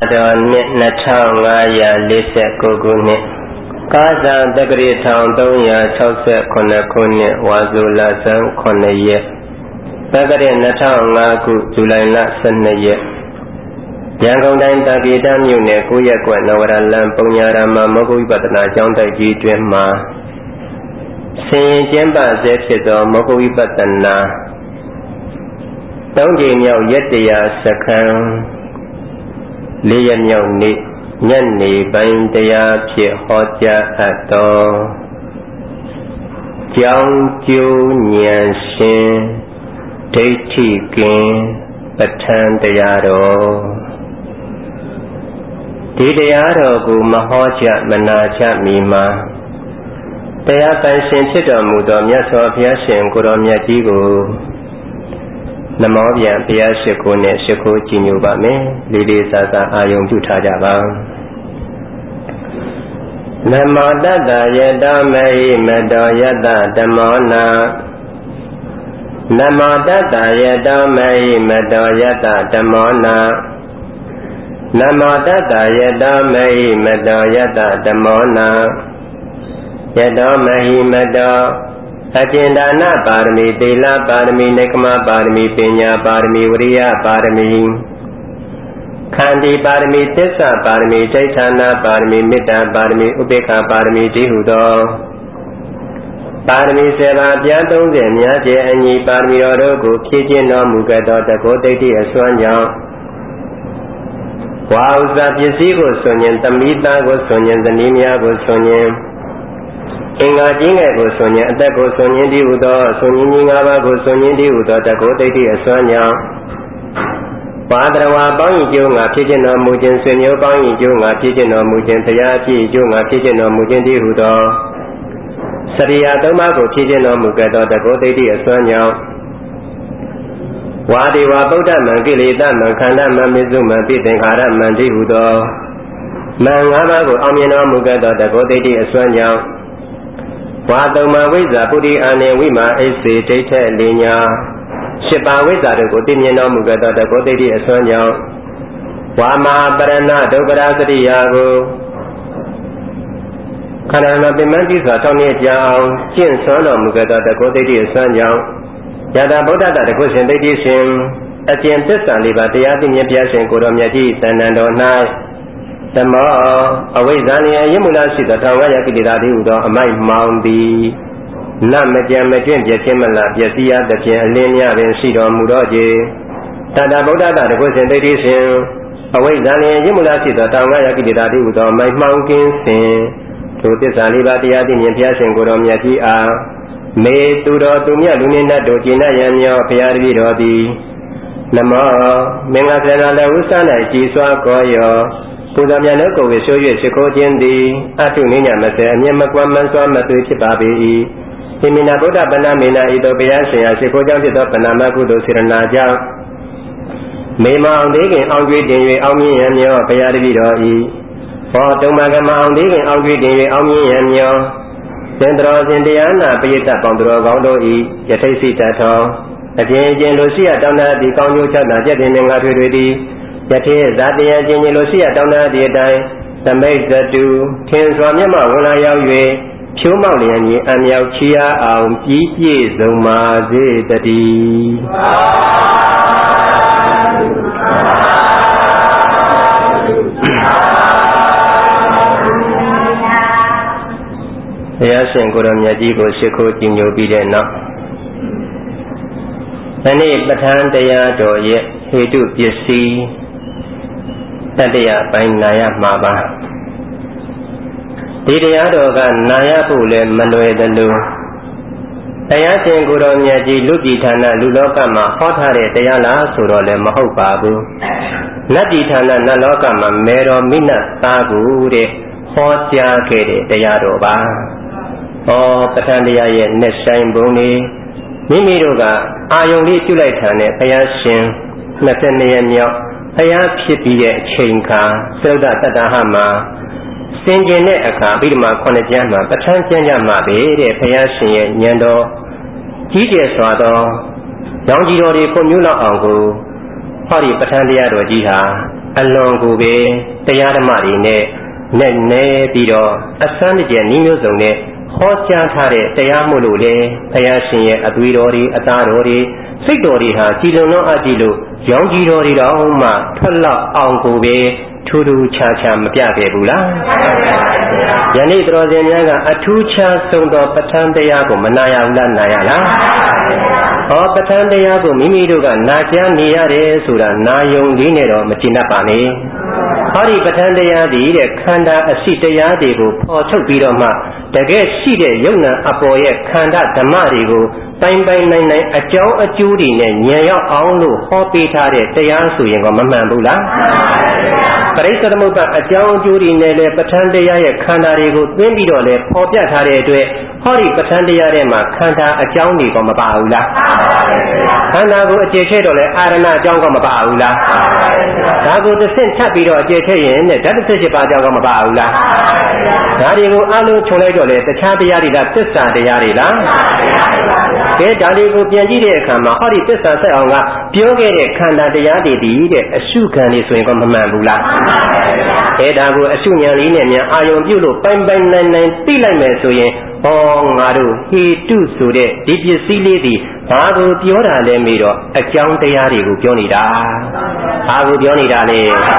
တော်နှစ်2549ခုနှစ်ကာဇန်တက္ကရာ1368ခုနှစ်ဝါဆိုလဆန်း9ရက်တက္ကရာ2005ခုဇူလိုင်လ12ရက်ရန်ကုန်တိုင်းတာကေတမြို့နယ်9ရပ်ကွက်နဝရလမ်းပုံညာရာမမောဂုဝိပဿနာကျောင်းတိုက်ကြီးတွင်မှာဆင်ရင်ကျင်းပဆဲဖြစ်သောမောဂုဝိပဿနာ3ကြိမ်မြောက်ရက်တရားစခန်း4ရက်မြောက်နေ့ညနေပိုင်းတရားဖြစ်ဟောကြားအပ်သောကျောင်းကျိုးဉာဏ်ရှင်ဒိဋ္ဌိကင်ပဋ္ဌာန်းတရားတော်ဒီတရားတော်ကိုမဟောကြမနာကြမီမှာတရားပိုင်ရှင်ဖြစ်တော်မူသောမြတ်စွာဘုရားရှင်ကိုရောမြတ်ကြီးကိုနမောပြန်ဘုရားရှိခိုးနဲ့ရှိခိုးကြည်ညိုပါမယ်လေးလေးစားစားအာယုံပြုထားကြပါနမောတတ္တယတမေဟိမတောယတဓမ္မောနာနမောတတ္တယတမေဟိမတောယတဓမ္မောနာနမောတတ္တယတမေဟိမတောယတဓမ္မောနာယတောမဟိမတောအကျဉ်ဒါနပါရမီသီလပါရမီနိက္ခမပါရမီပညာပါရမီဝရိယပါရမီခန္တီပါရမီသစ္စာပါရမီဒိဋ္ဌာနာပါရမီမေတ္တာပါရမီဥပေက္ခပါရမီတည်းဟုသောပါရမီ7ပါးပြား30များကျဲအညီပါရမီတော်တို့ကိုဖြည့်ကျင့်တော်မူခဲ့သောတကောဒိဋ္ဌိအစွမ်းကြောင့်ဝါဥစ္စာပစ္စည်းကိုဆိုရင်သမီးသားကိုဆိုရင်ဇနီးများကိုဆိုရင်အင်္ဂါကြီးငယ်ကိုဆိုရင်အသက်ကိုဆိုရင်တည်းဟုသောဆိုရင်ကြီး5ပါးကိုဆိုရင်တည်းဟုသောတကောဒိဋ္ဌိအစွမ်းကြောင့်ပါဒရဝါပေါင်းဤကျိုးငါဖြစ်ခြင်းတော်မူခြင်းဆွေမျိုးပေါင်းဤကျိုးငါဖြစ်ခြင်းတော်မူခြင်းတရားဖြစ်ဤကျိုးငါဖြစ်ခြင်းတော်မူခြင်းတည်းဟုသောစရိယာ3ပါးကိုဖြစ်ခြင်းတော်မူခဲ့သောတကောဒိဋ္ဌိအစွမ်းကြောင့်ဝါဒီဝါဗုဒ္ဓမံကိလေသာမံခန္ဓာမံမစ္စုမံပိသင်္ခါရမံတည်းဟုသောမံ5ပါးကိုအောင်မြင်တော်မူခဲ့သောတကောဒိဋ္ဌိအစွမ်းကြောင့်ဝါတုံမဝိဇ္ဇာပုရိအာနေဝိမာအိစေဒိဋ္ဌလင်ညာ8ပါးဝိဇ္ဇာတို့ကိုသိမြင်တော်မူခဲ့သောတကောဒိဋ္ဌိအစွမ်းကြောင့်ဝါမဟာပရဏဒုက္ခရာစရိယာကိုခန္ဓာမှာပင်မတိစွာတောင်းနေကြအောင်ကျင့်စွမ်းတော်မူခဲ့သောတကောဒိဋ္ဌိအစွမ်းကြောင့်ယတာဗုဒ္ဓတတကုရှင်ဒိဋ္ဌိရှင်အကျင့်သစ္စာ၄ပါးတရားသိမြင်ပြရှင်ကိုတော်မြတ်ကြီးတဏ္ဍတော်၌ဓမ္မောအဝိဇ္ဇာနှင့်အယမူလရှိသော1500ကိလေသာတည်းဟူသောအမိုက်မှောင်သည်နတ်မကြံမကျွင့်ပြည့်ခြင်းမလားပျက်စီးရသဖြင့်အလင်းများပင်ရှိတော်မူတော့ခြင်းတတဗုဒ္ဓတတကုရှင်ဒိဋ္ဌိရှင်အဝိဇ္ဇာနှင့်အယမူလရှိသော1500ကိလေသာတည်းဟူသောအမိုက်မှောင်ကင်းစဉ်ထိုသစ္စာ၄ပါးတရားသိမြင်ပြရှင်ကိုတော်မြတ်ကြီးအားမေသူတော်သူမြတ်လူနေတတ်တို့ကျင့်ရန်မြောဘုရားတပည့်တော်သည်နမောမင်္ဂလာလည်းဥစ္စာ၌ကြည်စွာကောရောပူဇော်မြတ်လို့ကိုယ်ဝေဆိုး၍ရှိခိုးခြင်းသည်အထုနိညာမစေအမြင့်မကွမ်းမစွာမသွေဖြစ်ပါပေ၏ဟိမိနာဗုဒ္ဓပဏမေနာဤသို့ဘုရားရှင်အားရှိခိုးကြောင့်ဖြစ်သောပဏာမကုသိုလ်စေရနာကြောင့်မေမအောင်သေးခင်အောင်ကျွေးတင်၍အောင်မြင်ရန်မြောဘုရားတပည့်တော်၏ဟောတုံမကမအောင်သေးခင်အောင်ကျွေးတင်၍အောင်မြင်ရန်မြောသင်္တော်ရှင်တရားနာပရိသတ်ပေါင်းတော်ကောင်းတို့၏ယထိတ်စိတ္ထောအချင်းချင်းလိုရှိရတောင်းတသည်ကောင်းကျိုးချမ်းသာကျက်တင်ငါထွေထွေသည်ယထေဇာတိယချင်းချင်းလိုရှိရတောင်းတသည်အတိုင်းသမိတ်သတုထင်စွာမျက်မှောက်ဝင်လာရောက်၍ဖြိုးမောက်လျင်ကြီးအမြောက်ချီအားအောင်ပြီးပြည့်စုံပါစေတည်းဘုရားရှင်ကိုယ်တော်မြတ်ကြီးကိုရှိခိုးကြည်ညိုပြီးတဲ့နောက်ဒီနေ့ပဋ္ဌာန်းတရားတော်ရဲ့ဟေတုပစ္စည်းတတ္တယပိုင်းနာရမှာပါဒီတရားတော်ကနာရဖို့လည်းမလွယ်သလိုတရားရှင်ကိုယ်တော်မြတ်ကြီးလူပြည်ဌာနလူလောကမှာဟောထားတဲ့တရားလားဆိုတော့လည်းမဟုတ်ပါဘူးနတ်ပြည်ဌာနနတ်လောကမှာမေတော်မိနတ်သားကိုတဲ့ဟောကြားခဲ့တဲ့တရားတော်ပါပဋ္ဌာန်းတရားရဲ့နှစ်ဆိုင်ပုံလေးမိမိတို့ကအာယုံလေးပြုလိုက်တာနဲ့ဘုရားရှင်22ရက်မြောက်ဘုရားဖြစ်ပြီးတဲ့အချိန်ခါသုဒ္ဓတတ္တဟမှာစင်ကျင်တဲ့အခါပြီးတော့မှ9ကျမ်းမှာပဋ္ဌာန်းကျမ်းကြမှာပဲတဲ့ဘုရားရှင်ရဲ့ဉာဏ်တော်ကြီးကျယ်စွာသောရောင်ကြီးတော်တွေဖွံ့ဖြိုးလောက်အောင်ကိုဟောဒီပဋ္ဌာန်းတရားတော်ကြီးဟာအလွန်ကိုပဲတရားဓမ္မတွေနဲ့နဲပြီးတော့အစမ်းတကျနည်းမျိုးစုံနဲ့ဟောကြားထားတဲ့တရားမို့လို့လေဘုရားရှင်ရဲ့အသွေးတော်တွေအသားတော်တွေစိတ်တော်တွေဟာကြည်လုံလုံးအကြည်လို့ရောင်ကြီးတော်တွေတော့မှထွက်လောက်အောင်ကိုပဲထူးထူးခြားခြားမပြခဲ့ဘူးလားယနေ့တော်စင်များကအထူးခြားဆုံးသောပဋ္ဌာန်းတရားကိုမနာရဘူးလားနာရလားဟောပဋ္ဌာန်းတရားကိုမိမိတို့ကနာကြားနေရတယ်ဆိုတာနာယုံလေးနဲ့တော့မကျင်တတ်ပါနဲ့ဟောဒီပဋ္ဌာန်းတရားတွေတဲ့ခန္ဓာအရှိတရားတွေကိုဖော်ထုတ်ပြီးတော့မှတကယ်ရှိတဲ့ယုံနာအပေါ်ရဲ့ခန္ဓာဓမ္မတွေကိုပိုင်နိုင်အကြောင်းအကျိုးတွေနဲ့ဉာဏ်ရောက်အောင်လို့ဟောပေးထားတဲ့တရားဆိုရင်ကမမှန်ဘူးလားပရိစ္ဆေသမုပ္ပါအကြောင်းအကျိုးတွေနဲ့လည်းပဋ္ဌာန်းတရားရဲ့ခန္ဓာတွေကိုသိပြီးတော့လည်းဖော်ပြထားတဲ့အတွက်ဟောဒီပဋ္ဌာန်းတရားထဲမှာခန္ဓာအကြောင်းတွေကမပါဘူးလားခန္ဓာကိုအကျေချဲ့တော့လည်းအာရဏအကြောင်းကမပါဘူးလားဒါကိုတစ်ဆင့်ထပ်ပြီးတော့အကျေချဲ့ရင်နဲ့ဓာတ်17ပါးအကြောင်းကမပါဘူးလားဒါတွေကိုအလုံးခြုံလိုက်တော့လေတခြားတရားတွေလားသစ္စာတရားတွေလားကဲဒါတွေကိုပြန်ကြည့်တဲ့အခါမှာဟောဒီသစ္စာဆက်အောင်ကပြောခဲ့တဲ့ခန္ဓာတရားတွေတည်တဲ့အရှုခံနေဆိုရင်ကမမှန်ဘူးလားအဲဒါကိုအရှုဉာဏ်လေးနဲ့မြန်အာယုံပြုလို့ပိုင်နိုင်သိလိုက်မယ်ဆိုရင်ဟောငါတို့ဟေတုဆိုတဲ့ဒီပစ္စည်းလေးတွေဘာကိုပြောတာလဲမေးတော့အကြောင်းတရားတွေကိုပြောနေတာဘာကိုပြောနေတာလဲ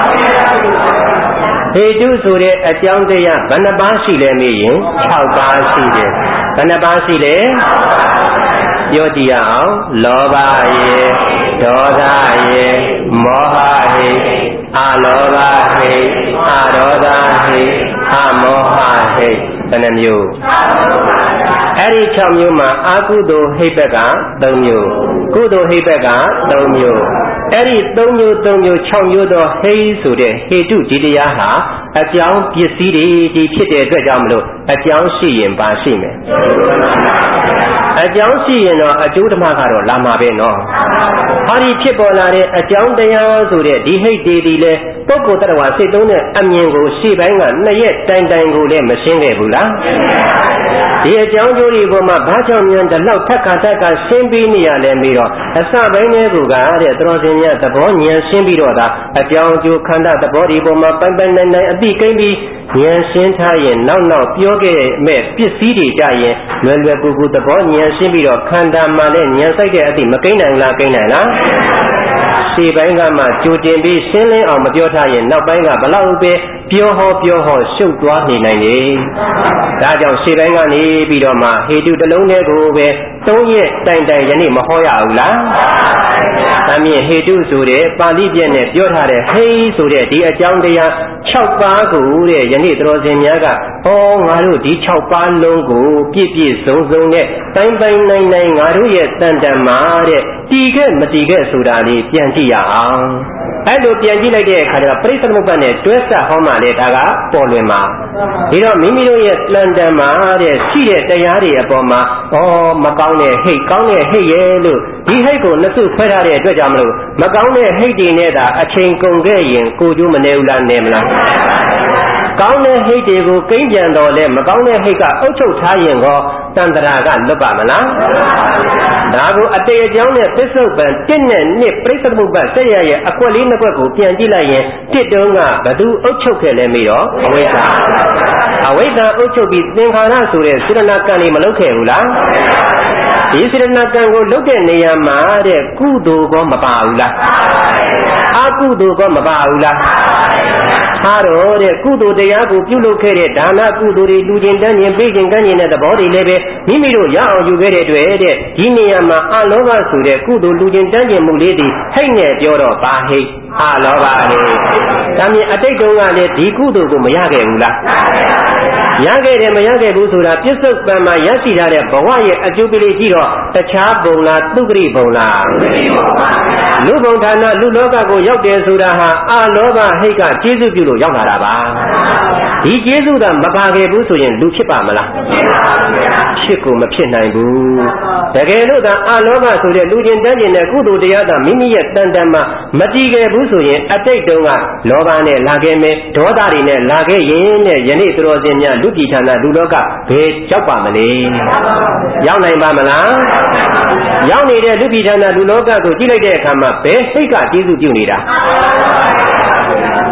ဟေတုဆိုတဲ့အကြောင်းတရားဘယ်နှပါးရှိလဲမေးရင်6ပါးရှိတယ်ဘယ်နှပါးရှိလဲပြောကြည့်ရအောင်လောဘရေဒေါသရေမောဟရေအလောဘဟိအဒေါသဟိအမောဟဟိဘယ်နှမျိုးအဲ့ဒီ6မျိုးမှာအကုသိုလ်ဟိဘက်က3မျိုးကုသိုလ်ဟိဘက်က3မျိုးအဲ့ဒီ3မျိုး6မျိုးသောဟိဆိုတဲ့ဟေတုဒီတရားဟာအကြောင်းပစ္စည်းတွေဒီဖြစ်တဲ့အတွက်ကြောင့်မလို့အကြောင်းရှိရင်ပါရှိမယ်အကြောင်းရှိရင်တော့အကျိုးဓမ္မကတော့လာမှာပဲနော်ဟောဒီဖြစ်ပေါ်လာတဲ့အကြောင်းတရားဆိုတဲ့ဒီဟိတ်တွေဒီလေပုဂ္ဂိုလ်တ attva စိတ်သုံးတဲ့အမြင်ကိုရှေ့ပိုင်းက2ရက်တိုင်ကိုလည်းမရှင်းခဲ့ဘူးလားဒီအကြောင်းကျိုးတွေပေါ်မှာဘာကြောင့်မြန်ဒီလောက်ထက်ကရှင်းပြီးနေရလဲပြီးတော့အစပိုင်းလေးကတဲ့သတော်စင်များသဘောဉာဏ်ရှင်းပြီးတော့ဒါအကြောင်းကျိုးခန္ဓာသဘောဒီပေါ်မှာပိုင်နိုင်အသိကိန်းပြီးဉာဏ်ရှင်းထားရင်နောက်ပြောခဲ့မဲ့ပစ္စည်းတွေကြရင်လွယ်ကူသဘောဉာဏ်ရှင်းပြီးတော့ခန္ဓာမှာလည်းဉာဏ်စိုက်တဲ့အသိမကိန်းနိုင်လားကိန်းနိုင်လားရှေ့ပိုင်းကမှကြိုတင်ပြီးရှင်းလင်းအောင်မပြောထားရင်နောက်ပိုင်းကဘလောက်ပဲပြောဟောရှုပ်သွားနေနိုင်တယ်။ဒါကြောင့်ရှေ့ပိုင်းကနေပြီးတော့မှဟေတုတစ်လုံးတည်းကိုပဲ3ရက်တိုင်ယနေ့မဟောရဘူးလား။ဒါမြင်ဟေတုဆိုတဲ့ပါဠိပြည့်နဲ့ပြောထားတဲ့ဟိဆိုတဲ့ဒီအကြောင်းတရား6ပါးကိုတဲ့ယနေ့တော်စင်များကဟောငါတို့ဒီ6ပါးလုံးကိုပြည့်စုံနဲ့ပိုင်နိုင်ငါတို့ရဲ့တန်တန်မှာတဲ့တည်ခဲ့မတည်ခဲ့ဆိုတာလေးပြန်ကြည့်ရအောင်အဲ့လိုပြန်ကြည့်လိုက်တဲ့အခါကျတော့ပရိစ္ဆေသမုပ္ပါနဲ့တွဲဆက်ဟောမှလေဒါကပေါ်လွင်မှာဒီတော့မိမိတို့ရဲ့တန်တန်မှာတဲ့ရှိတဲ့တရားတွေအပေါ်မှာမကောင်းတဲ့ဟိတ်ကောင်းတဲ့ဟိတ်ရဲ့လို့ဒီဟိတ်ကိုနှစ်စုခွဲထားတဲ့အတွက်ကြောင့်မလို့မကောင်းတဲ့ဟိတ်တွေနဲ့သာအချိန်ကုန်ခဲ့ရင်ကိုကျိုးမနေဘူးလားနေမလားကောင်းတဲ့ဟိတ်တွေကိုကိန်းပြန်တော်လဲမကောင်းတဲ့ဟိတ်ကအုပ်ချုပ်ထားရင်ကောတန်တရာကလွတ်ပါမလားဒါကိုအတေအကြောင်းနဲ့ပစ္စုပန်1နဲ့2ပရိစ္ဆေသမုပ္ပါဆက်ရရဲ့အကွက်လေး2ကွက်ကိုပြန်ကြည့်လိုက်ရင်1တုန်းကဘသူအုပ်ချုပ်ခဲ့လဲမေးတော့အဝိဇ္ဇာအုပ်ချုပ်ပြီးသင်္ခါရဆိုတဲ့စေတနာကံတွေမလုပ်ခဲ့ဘူးလားဒီစေတနာကံကိုလုပ်တဲ့နေရာမှာတဲ့ကုသိုလ်ကောမပါဘူးလားအကုသိုလ်ကောမပါဘူးလားဟာတော့တဲ့ကုသိုလ်တရားကိုပြုလုပ်ခဲ့တဲ့ဒါနကုသိုလ်တွေလူချင်းတန်းချင်းပေးခြင်းကမ်းခြင်းတဲ့သဘောတွေလည်းပဲမိမိတို့ရအောင်ယူခဲ့တဲ့အတွက်တဲ့ဒီနေရာမှာအလောဘဆိုတဲ့ကုသိုလ်လူချင်းတန်းချင်းမှုလေးတွေဟိတ်နဲ့ပြောတော့ဘာဟိတ်အလောဘလေဒါမြင်အတိတ်တုန်းကလည်းဒီကုသိုလ်ကိုမရခဲ့ဘူးလားရခဲ့တယ်မရခဲ့ဘူးဆိုတာပြစ္ဆုတ်ပံမှာရရှိထားတဲ့ဘဝရဲ့အကျိုးပေးလေးကြီးတော့တခြားဘုံလားသုခရိဘုံလားလူဘုံဌာနလူလောကကိုရောက်တယ်ဆိုတာဟာအလောဘဟိတ်ကကျေးဇူးပြုလို့ရောက်လာတာပါဒီကျေးဇူးကမပါခဲ့ဘူးဆိုရင်လူဖြစ်ပါမလားဖြစ်ကိုမဖြစ်နိုင်ဘူးတကယ်လို့သာအလောဘဆိုတဲ့လူချင်းတန်းချင်းတဲ့ကုသိုလ်တရားသာမိမိရဲ့တန်တန်မှာမတည်ခဲ့ဘူးဆိုရင်အတိတ်တုန်းကလောဘနဲ့လာခဲ့မယ်ဒေါသတွေနဲ့လာခဲ့ရင်တဲ့ယနေ့တော်စင်များလူပြည်ဌာနလူလောကဘယ်ရောက်ပါမလဲရောက်နိုင်ပါမလားရောက်နေတဲ့လူပြည်ဌာနလူလောကကိုကြည့်လိုက်တဲ့အခါမှာဘယ်စိတ်ကကျေးဇူးပြုနေတာ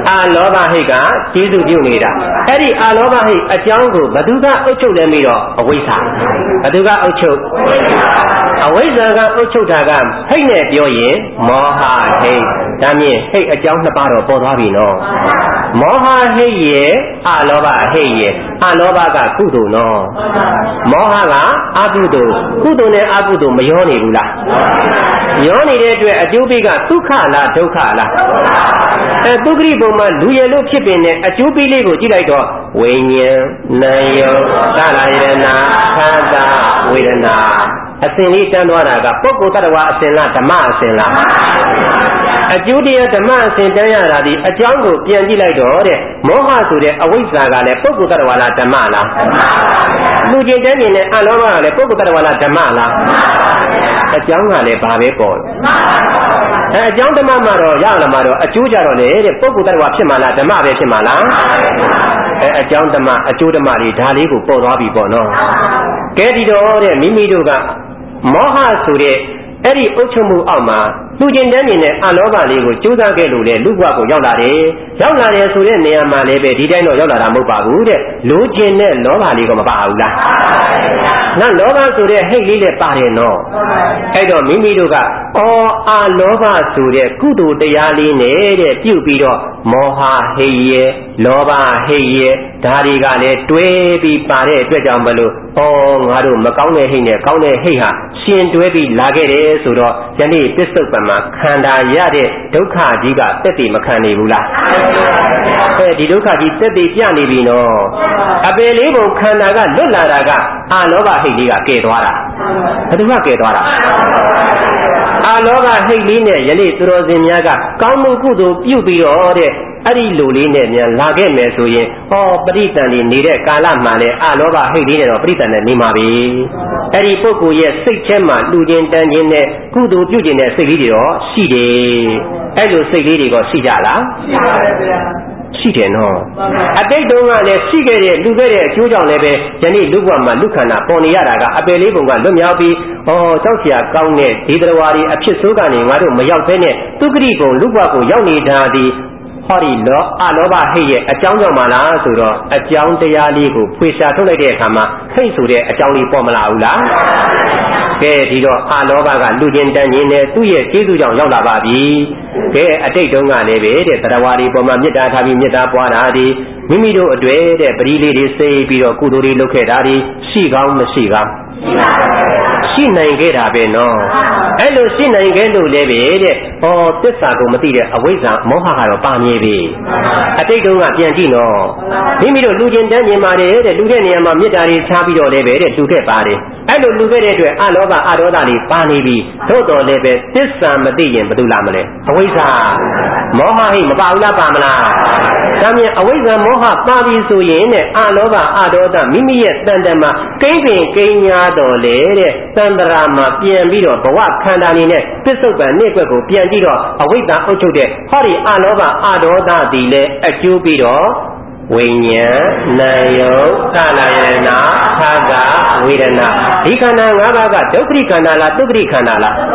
အာလောဘဟိတ်ကကျေးဇူးပြုနေတာအဲ့ဒီအာလောဘဟိတ်အကြောင်းကိုဘသူကအုပ်ချုပ်လဲပြီးတော့အဝိဇ္ဇာဘသူကအုပ်ချုပ်အဝိဇ္ဇာကအုပ်ချုပ်တာကဟိတ်နဲ့ပြောရင်မောဟဟိတ်ဒါမြင်ဟိတ်အကြောင်းနှစ်ပါးတော့ပေါ်သွားပြီနော်မောဟဟိတ်ရဲ့အာလောဘဟိတ်ရဲ့အာလောဘကကုသိုလ်နော်မောဟကအကုသိုလ်ကုသိုလ်နဲ့အကုသိုလ်မရောနေဘူးလားရောနေတဲ့အတွက်အကျိုးပေးကဒုက္ခလားဒုက္ခလားသုခရိပုံမှာလူရလို့ဖြစ်ပင်နဲ့အကျိုးပေးလေးကိုကြည့်လိုက်တော့ဝိညာဉ်နာယုသရယနာခန္ဓာဝေဒနာအစဉ်လေးတန်းသွားတာကပုဂ္ဂိုလ်တ attva အစဉ်လားဓမ္မအစဉ်လားအကျိုးတရားဓမ္မအစဉ်တန်းရတာဒီအကြောင်းကိုပြန်ကြည့်လိုက်တော့တဲ့မောဟဆိုတဲ့အဝိဇ္ဇာကလည်းပုဂ္ဂိုလ်တ attva လားဓမ္မလားလူကျင်တန်းကျင်နဲ့အလောဘကလည်းပုဂ္ဂိုလ်တ attva လားဓမ္မလားအကြောင်းကလည်းဘာပဲပေါ်အကြောင်းဓမ္မမှာတော့ရလာမှာတော့အကျိုးကြတော့လေတဲ့ပုဂ္ဂိုလ်တ attva ဖြစ်မှာလားဓမ္မပဲဖြစ်မှာလားအကြောင်းဓမ္မအကျိုးဓမ္မတွေဒါလေးကိုပေါ်သွားပြီပေါ့နော်ကဲဒီတော့တဲ့မိမိတို့ကမောဟဆိုတဲ့အဲ့ဒီအုပ်ချုပ်မှုအောက်မှာလူကျင်တန်းမြင်တဲ့အလောဘလေးကိုကြိုးစားခဲ့လို့လေလူဘဝကိုရောက်လာတယ်ဆိုတဲ့နေရာမှာလည်းပဲဒီတိုင်းတော့ရောက်လာတာမဟုတ်ပါဘူးတဲ့လူကျင်တဲ့လောဘလေးကမပါဘူးလားနော်လောဘဆိုတဲ့ဟိတ်လေးလည်းပါတယ်နော်အဲ့တော့မိမိတို့ကအာလောဘဆိုတဲ့ကုသိုလ်တရားလေးနဲ့တဲ့ပြုတ်ပြီးတော့မောဟဟိတ်ရဲ့လောဘဟိတ်ရဲ့ဒါတွေကလည်းတွဲပြီးပါတဲ့အတွက်ကြောင့်မလို့ငါတို့မကောင်းတဲ့ဟိတ်နဲ့ကောင်းတဲ့ဟိတ်ဟာရှင်တွဲပြီးလာခဲ့တယ်ဆိုတော့ယနေ့ပစ္စုပ္ပန်မှာခန္ဓာရတဲ့ဒုက္ခကြီးကတက်တည်မခံနေဘူးလားဒီဒုက္ခကြီးတက်တည်ပြနေပြီနော်အပယ်လေးပုံခန္ဓာကလွတ်လာတာကအာလောဘဟိတ်လေးကကဲသွားတာဘယ်သူကကဲသွားတာအာလောဘဟိတ်လေးနဲ့ယနေ့သူတော်စင်များကကောင်းမှုကုသိုလ်ပြုပြီးတော့တဲ့အဲ့ဒီလူလေးနဲ့မြန်လာခဲ့မယ်ဆိုရင်ပရိသန်နေနေတဲ့ကာလမှာလေအာလောဘဟိတ်လေးနဲ့တော့ပရိသန်နဲ့နေမှာပဲအဲ့ဒီပုဂ္ဂိုလ်ရဲ့စိတ်ထဲမှာလူချင်းတန်းချင်းနဲ့ကုသိုလ်ပြုခြင်းတဲ့စိတ်လေးတွေတော့ရှိတယ်အဲ့လိုစိတ်လေးတွေကရှိကြလားရှိပါတယ်ဗျာရှိတယ်နော်အတိတ်တုန်းကလည်းရှိခဲ့တဲ့လူခဲ့တဲ့အကျိုးကြောင့်လည်းပဲယနေ့လူဘဝမှာလူခန္ဓာပေါ်နေရတာကအပယ်လေးပုံကလွတ်မြောက်ပြီးကြောက်စရာကောင်းတဲ့ဒီတရားဝါဒီအဖြစ်ဆိုးကနေငါတို့မရောက်ဘဲနဲ့သုခရိပုံလူဘဝကိုရောက်နေတာဒီဟောဒီအလောဘဟိတ်ရဲ့အကြောင်းကြောင့်မလားဆိုတော့အကြောင်းတရားလေးကိုဖွေရှာထုတ်လိုက်တဲ့အခါမှာဟိတ်ဆိုတဲ့အကြောင်းလေးပေါ်မလာဘူးလားကဲဒီတော့အလောဘကလူချင်းတန်းချင်းနဲ့သူ့ရဲ့ကျေးဇူးကြောင့်ရောက်လာပါပြီကဲအတိတ်တုန်းကလည်းပဲတဲ့တရားဝါဒီပေါ်မှာမေတ္တာထားပြီးမေတ္တာပွားတာဒီမိမိတို့အတွေ့တဲ့ပရိလေးတွေစိတ်ပြီးတော့ကုသိုလ်တွေလုပ်ခဲ့တာဒီရှိကောင်းမရှိကောင်းရှိနိုင်ခဲ့တာပဲနော်အဲ့လိုရှိနိုင်ခဲ့လို့လည်းပဲတဲ့သစ္စာကိုမသိတဲ့အဝိဇ္ဇာမောဟကတော့ပါမြဲပြီအတိတ်တုန်းကပြန်ကြည့်နော်မိမိတို့လူချင်းတန်းမြင်ပါတယ်တဲ့လူတဲ့နေရာမှာမေတ္တာတွေချပြီးတော့လည်းပဲတဲ့လူခဲ့ပါတယ်အဲ့လိုလူခဲ့တဲ့အတွက်အလောဘအဒေါသတွေပါနေပြီသို့တော်လည်းပဲသစ္စာမသိရင်ဘယ်သူလာမလဲအဝိဇ္ဇာမောဟဟိမပါဘူးလားပါမလားဒါမြင်အဝိဇ္ဇာမောဟပါပြီဆိုရင်တဲ့အလောဘအဒေါသမိမိရဲ့တန်တမှာကိန်းပင်ကိန်းညာတော်လေတဲ့တန်တရာမှာပြန်ပြီးတော့ဘဝခန္ဓာနေနဲ့ပစ္စုပန်နေ့ကွက်ကိုပြန်ပြီးတော့အဝိဇ္ဇာအုပ်ချုပ်တဲ့ဟောဒီအလောဘအဒေါသဒီလေအကျိုးပြီးတော့ဝိညာဉ်နာယုသလယနာခန္ဓာဝေဒနာဒီခန္ဓာ၅ပါးကဒုက္ခခန္ဓာလားဒုက္ခခန္ဓာလား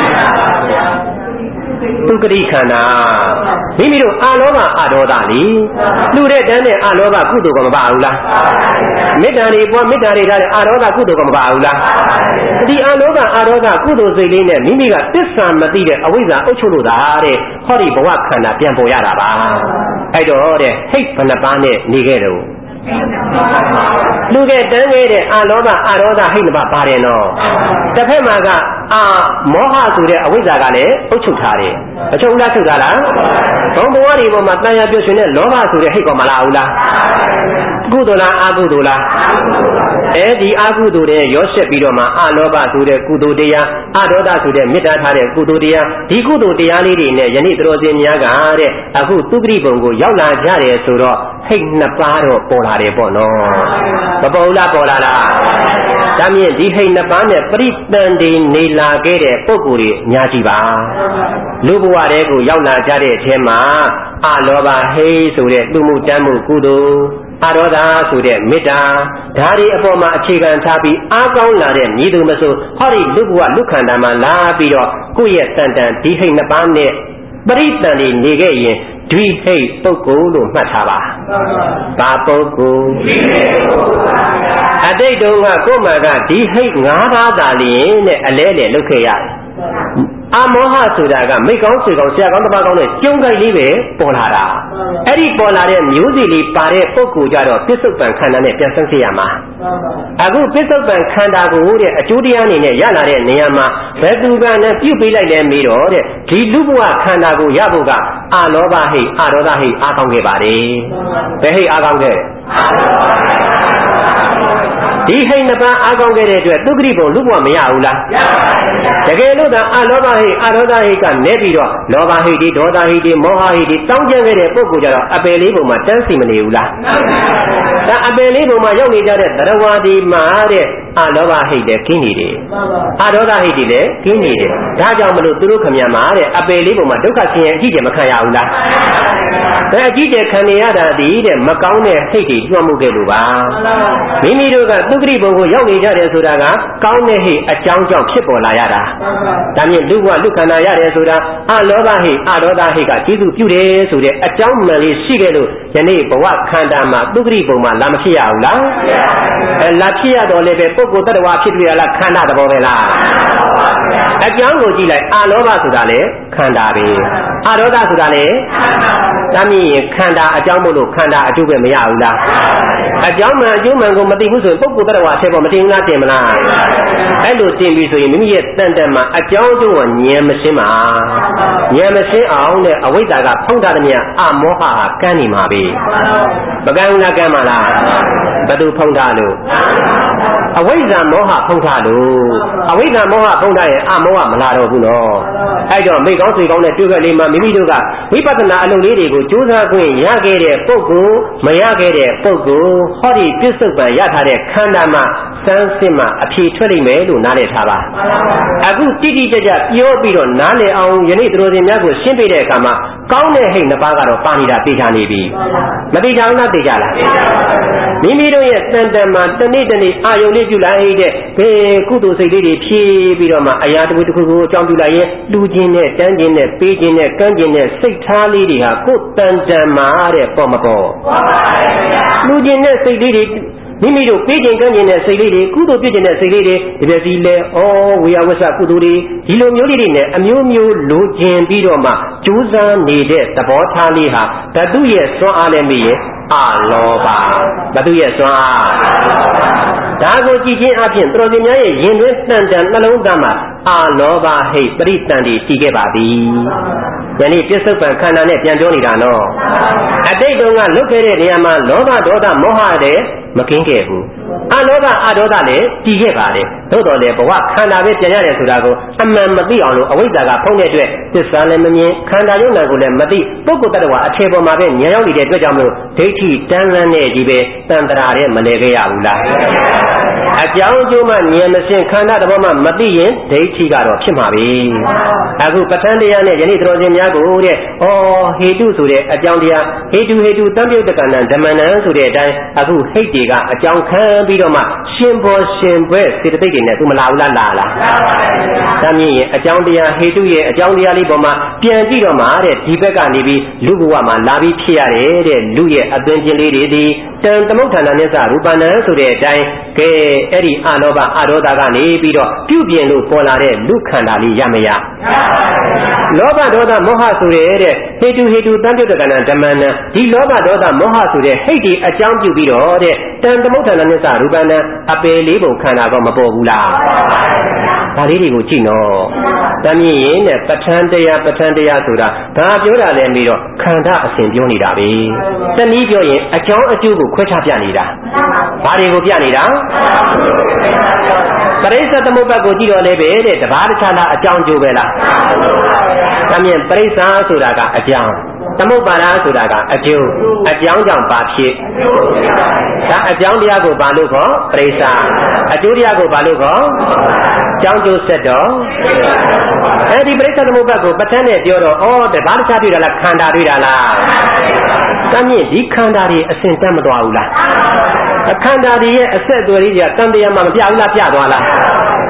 ဒုက္ခခန္ဓာမိမိတို့အာလောဘအဒေါသလီလူတဲ့တန်းနဲ့အာလောဘကုသိုလ်ကမပါဘူးလားမေတ္တာတွေပွားမေတ္တာတွေထားတဲ့အာဒေါသကုသိုလ်ကမပါဘူးလားဒီအာလောဘအာဒေါသကုသိုလ်စိတ်လေးနဲ့မိမိကသစ္စာမသိတဲ့အဝိဇ္ဇာအုပ်ချုပ်လို့တာတဲ့ဟောဒီဘဝခန္ဓာပြန်ပေါ်ရတာပါအဲ့တော့တဲ့ဟိတ်ဘယ်နှပါးနဲ့နေခဲ့တော့လူကတန်းခဲ့တဲ့အာလောဘအာဒေါသဟိတ်နှပါးပါတယ်နော်တစ်ဖက်မှာကမောဟဆိုတဲ့အဝိဇ္ဇာကလည်းအုပ်ချုပ်ထားတယ်အချုပ်လားချုပ်ထားလားဘုံဘဝတွေပေါ်မှာတန်ရပြုတ်ရှင်တဲ့လောဘဆိုတဲ့ဟိတ်ကမလာဘူးလားကုသိုလ်လားအကုသိုလ်လားဒီအကုသိုလ်တွေရောရှက်ပြီးတော့မှအလောဘဆိုတဲ့ကုသိုလ်တရားအဒေါသဆိုတဲ့မေတ္တာထားတဲ့ကုသိုလ်တရားဒီကုသိုလ်တရားလေးတွေနဲ့ယနေ့တော်စင်များကတဲ့အခုသုခရိပုံကိုရောက်လာကြတယ်ဆိုတော့ဟိတ်နှစ်ပါးတော့ပေါ်လာတယ်ပေါ့နော်မပေါ်ဘူးလားပေါ်လာလားဒါမြင်ဒီဟိတ်နှစ်ပါးနဲ့ပရိသန်တွေနေလာခဲ့တဲ့ပုဂ္ဂိုလ်တွေအများကြီးပါလူဘဝတဲကိုရောက်လာကြတဲ့အထဲမှာအလောဘဟိတ်ဆိုတဲ့လူမှုတမ်းမှုကုသိုလ်အဒေါသဆိုတဲ့မေတ္တာဒါတွေအပေါ်မှာအခြေခံထားပြီးအားကောင်းလာတဲ့ညီသူမဆိုဟောဒီလူဘဝလူခန္ဓာမှာလာပြီးတော့ကိုယ့်ရဲ့တန်တန်ဒီဟိတ်နှစ်ပါးနဲ့ပရိသန်တွေနေခဲ့ရင်ယဒွိဟိတ်ပုဂ္ဂိုလ်လို့မှတ်ထားပါဘာပုဂ္ဂိုလ်အတိတ်တုန်းကကိုယ်မှာကဒီဟိတ်၅ပါးသာလျင်နဲ့အလဲလေလုတ်ခဲ့ရတယ်အမောဟဆိုတာကမိကောင်းဆွေကောင်းဆရာကောင်းတပားကောင်းနဲ့ကျုံးကြိုက်လေးပဲပေါ်လာတာအဲ့ဒီပေါ်လာတဲ့မျိုးစီလေးပါတဲ့ပုဂ္ဂိုလ်ကြတော့ပစ္စုပန်ခန္ဓာနဲ့ပြန်ဆန်းစစ်ရမှာအခုပစ္စုပန်ခန္ဓာကိုတဲ့အကျိုးတရားအနေနဲ့ရလာတဲ့နေရာမှာဘယ်သူကနဲ့ပြုတ်ပေးလိုက်လဲမေးတော့တဲ့ဒီလူဘဝခန္ဓာကိုရဖို့ကအလောဘဟိတ်အဒေါသဟိတ်အားကောင်းခဲ့ပါတယ်ဘယ်ဟိတ်အားကောင်းခဲ့ဒီဟိတ်နှစ်ပါးအားကောင်းခဲ့တဲ့အတွက်သုခတိဘုံလူဘဝမရဘူးလားရပါဘူးတကယ်လို့သာအလောဘဟိတ်အဒေါသဟိတ်ကနေပြီးတော့လောဘဟိတ်ဒီဒေါသဟိတ်ဒီမောဟဟိတ်ဒီတောင်းကျခဲ့တဲ့ပုဂ္ဂိုလ်ကြတော့အပယ်လေးဘုံမှာတန်းစီမနေဘူးလားဒါအပယ်လေးဘုံမှာရောက်နေကြတဲ့သရဝါဒီမှာတဲ့အလောဘဟိတ်လည်းကင်းနေတယ်အဒေါသဟိတ်လည်းကင်းနေတယ်ဒါကြောင့်မလို့သူတို့ခမညာမှာတဲ့အပယ်လေးဘုံမှာဒုက္ခဆင်းရဲအကြီးကျယ်မခံရဘူးလားဒါအကြီးကျယ်ခံနေရတာဒီတဲ့မကောင်းတဲ့ဟိတ်တွေညှော့မှုခဲ့လို့ပါမိမိတို့ကသုခတိဘုံကိုရောက်နေကြတယ်ဆိုတာကကောင်းတဲ့ဟိတ်အကြောင်းကြောင့်ဖြစ်ပေါ်လာရတာဒါမြင်လူဘဝလူခန္ဓာရတယ်ဆိုတာအလောဘဟိတ်အဒေါသဟိတ်ကကျေစုပြုတယ်ဆိုတဲ့အကြောင်းမှန်လေးရှိခဲ့လို့ယနေ့ဘဝခန္ဓာမှာသုခတိဘုံမှာလာမဖြစ်ရဘူးလားလာဖြစ်ရတော့လည်းပဲပုဂ္ဂိုလ်တ attva ဖြစ်တွေ့ရလားခန္ဓာသဘောပဲလားအကြောင်းကိုကြည့်လိုက်အလောဘဆိုတာလေခန္ဓာပဲအဒေါသဆိုတာလေဒါမြင်ခန္ဓာအကြောင်းမို့လို့ခန္ဓာအကျိုးပဲမရဘူးလားအကြောင်းမှန်အကျိုးမှန်ကိုမသိဘူးဆိုရင်ပုဂ္ဂိုလ်တ attva အထက်ပေါ်မတင်ဘူးလားတင်မလားအဲ့လိုတင်ပြီဆိုရင်မိမိရဲ့တန်တန်မှာအကြောင်းအကျိုးကဉာဏ်မရှင်းပါဉာဏ်မရှင်းအောင်တဲ့အဝိဇ္ဇာကဖုံးထားသမျှအမောဟဟာကန်းနေမှာပဲမကန်းဘူးလားကန်းပါလားဘယ်သူဖုံးထားလို့အဝိဇ္ဇာမောဟဖုံးထားလို့အဝိဇ္ဇာမောဟဖုံးထားရင်အမောဟမလာတော့ဘူးနော်အဲ့တော့မိကောင်းဆွေကောင်းတဲ့တွေ့ခက်လေးမှာမိမိတို့ကဝိပဿနာအလုပ်လေးတွေကိုကြိုးစားခွင့်ရခဲ့တဲ့ပုဂ္ဂိုလ်မရခဲ့တဲ့ပုဂ္ဂိုလ်ဟောဒီပြစ္ဆုတ်ပံရထားတဲ့ခန္ဓာမှာစမ်းစစ်မှအဖြေထွက်လိမ့်မယ်လို့နားလည်ထားပါအခုတိတိကျကျပြောပြီးတော့နားလည်အောင်ယနေ့သူတော်စင်များကိုရှင်းပြတဲ့အခါမှာကောင်းတဲ့ဟိတ်နှစ်ပါးကတော့ပါနေတာသိချနေပြီမသိချအောင်လားသိကြလားမိမိတို့ရဲ့တန်တန်မှာတနေ့တနေ့အာယုန်လေးပြုလိုက်တဲ့ဘယ်ကုသိုလ်စိတ်လေးတွေဖြည့်ပြီးတော့မှအရာတစ်ခုတစ်ခုကိုအကြောင်းပြုလိုက်ရင်လူချင်းနဲ့တန်းချင်းနဲ့ပေးချင်းနဲ့ကမ်းချင်းနဲ့စိတ်ထားလေးတွေဟာကိုယ်တန်တန်မှာတဲ့ပေါ်မပေါ်လူချင်းနဲ့စိတ်လေးတွေမိမိတို့ပေးခြင်းကမ်းခြင်းနဲ့စိတ်လေးတွေကုသိုလ်ပြုခြင်းနဲ့စိတ်လေးတွေဒီပစီလဲဝေယဝဆကုသိုလ်တွေဒီလိုမျိုးလေးတွေနဲ့အမျိုးမျိုးလိုချင်ပြီးတော့မှကြိုးစားနေတဲ့သဘောထားလေးဟာဓာတုရဲ့စွမ်းအားလည်းမရအလောဘဓာတုရဲ့စွမ်းအားဒါကိုကြည့်ခြင်းအပြင်တော်စင်များရဲ့ရင်တွင်းတန်တန်နှလုံးသားမှာအလောဘဟိတ်ပရိတန်တွေတည်ခဲ့ပါသည်ယနေ့ပြစ္ဆုတ်ပံခန္ဓာနဲ့ပြန်ပြောနေတာနော်အတိတ်တုန်းကလွတ်ခဲ့တဲ့နေရာမှာလောဘဒေါသမောဟတဲ့မကင်းခဲ့ဘူးအလောဘအဒေါသလည်းတည်ခဲ့ပါတယ်သို့တော်လည်းဘဝခန္ဓာပဲပြန်ရတယ်ဆိုတာကိုအမှန်မသိအောင်လို့အဝိဇ္ဇာကဖုံးတဲ့အတွက်သစ္စာလည်းမမြင်ခန္ဓာယုံနာကိုလည်းမသိပုဂ္ဂိုလ်တ attva အထေပေါ်မှာပဲဉာဏ်ရောက်နေတဲ့အတွက်ကြောင့်မလို့ဒိဋ္ဌိတန်းလန်းနဲ့ဒီပဲတန်တရာတဲ့မလဲခဲ့ရဘူးလားအကြောင်းအကျိုးမှဉာဏ်မရှင်းခန္ဓာသဘောမှမသိရင်ဒိဋ္ဌိကတော့ဖြစ်မှာပဲအခုပဋ္ဌာန်းတရားနဲ့ယနေ့တော်စင်များကိုတဲ့ဟေတုဆိုတဲ့အကြောင်းတရားဟေတုတံပြုတ်တက္ကဏံဓမ္မနံဆိုတဲ့အတိုင်းအခုဟိတ်တွေကအကြောင်းခံပြီးတော့မှရှင်ဘောရှင်ဘွဲစေတသိက်တွေနဲ့သူမလာဘူးလားလာလားဒါမြင်ရင်အကြောင်းတရားဟေတုရဲ့အကြောင်းတရားလေးပေါ်မှာပြန်ကြည့်တော့မှတဲ့ဒီဘက်ကနေပြီးလူဘဝမှာလာပြီးဖြစ်ရတယ်တဲ့လူရဲ့အသွင်ချင်းလေးတွေဒီတန်သမုဋ္ဌာဏနိစ္စရူပနံဆိုတဲ့အတိုင်းကဲအဲ့ဒီအလောဘအဒေါသကနေပြီးတော့ပြုပြင်လို့ပေါ်လာတဲ့လူခန္ဓာလေးရမရလောဘဒေါသမောဟဆိုတဲ့ဟေတုတံပြုတ်တက္ကဏဓမ္မနံဒီလောဘဒေါသမောဟဆိုတဲ့ဟိတ်ဒီအကြောင်းပြုပြီးတော့တဲ့တန်သမုဋ္ဌာဏနိစ္စရူပနံအပယ်လေးပုံခန္ဓာကမပေါ်ဘူးလားဒါလေးတွေကိုကြည့်နော်တမ်းမြင်ရင်တဲ့ပဋ္ဌာန်းတရားဆိုတာဒါပြောတာလည်းပြီးတော့ခန္ဓာအစဉ်ပြောနေတာပဲတနည်းပြောရင်အကြောင်းအကျိုးကိုခွဲခြားပြနေတာဘာတွေကိုပြနေတာပရိစ္ဆေသမုပ္ပါဒ်ကိုကြည့်တော့လည်းပဲတဲ့တဘာတခြားလားအကြောင်းကျိုးပဲလားတမ်းမြင်ပရိစ္ဆာဆိုတာကအကြောင်းသမုပ္ပါဒဆိုတာကအကျိုးအကြောင်းကြောင့်ပါဖြစ်ဒါအကြောင်းတရားကိုဘာလို့ခေါ်ပရိစ္ဆာအကျိုးတရားကိုဘာလို့ခေါ်ကြောင်းကျိုးဆက်တော့အဲဒီပရိစ္ဆာသမုပ္ပါဒ်ကိုပဋ္ဌာန်းနဲ့ပြောတော့တဘာတခြားတွေ့တာလားခန္ဓာတွေ့တာလားတမ်းမြင်ဒီခန္ဓာတွေအစဉ်တက်မသွားဘူးလားအခန္ဓာတွေရဲ့အဆက်အသွယ်ကြီးကတန်တရားမှမပြဘူးလားပြသွားလား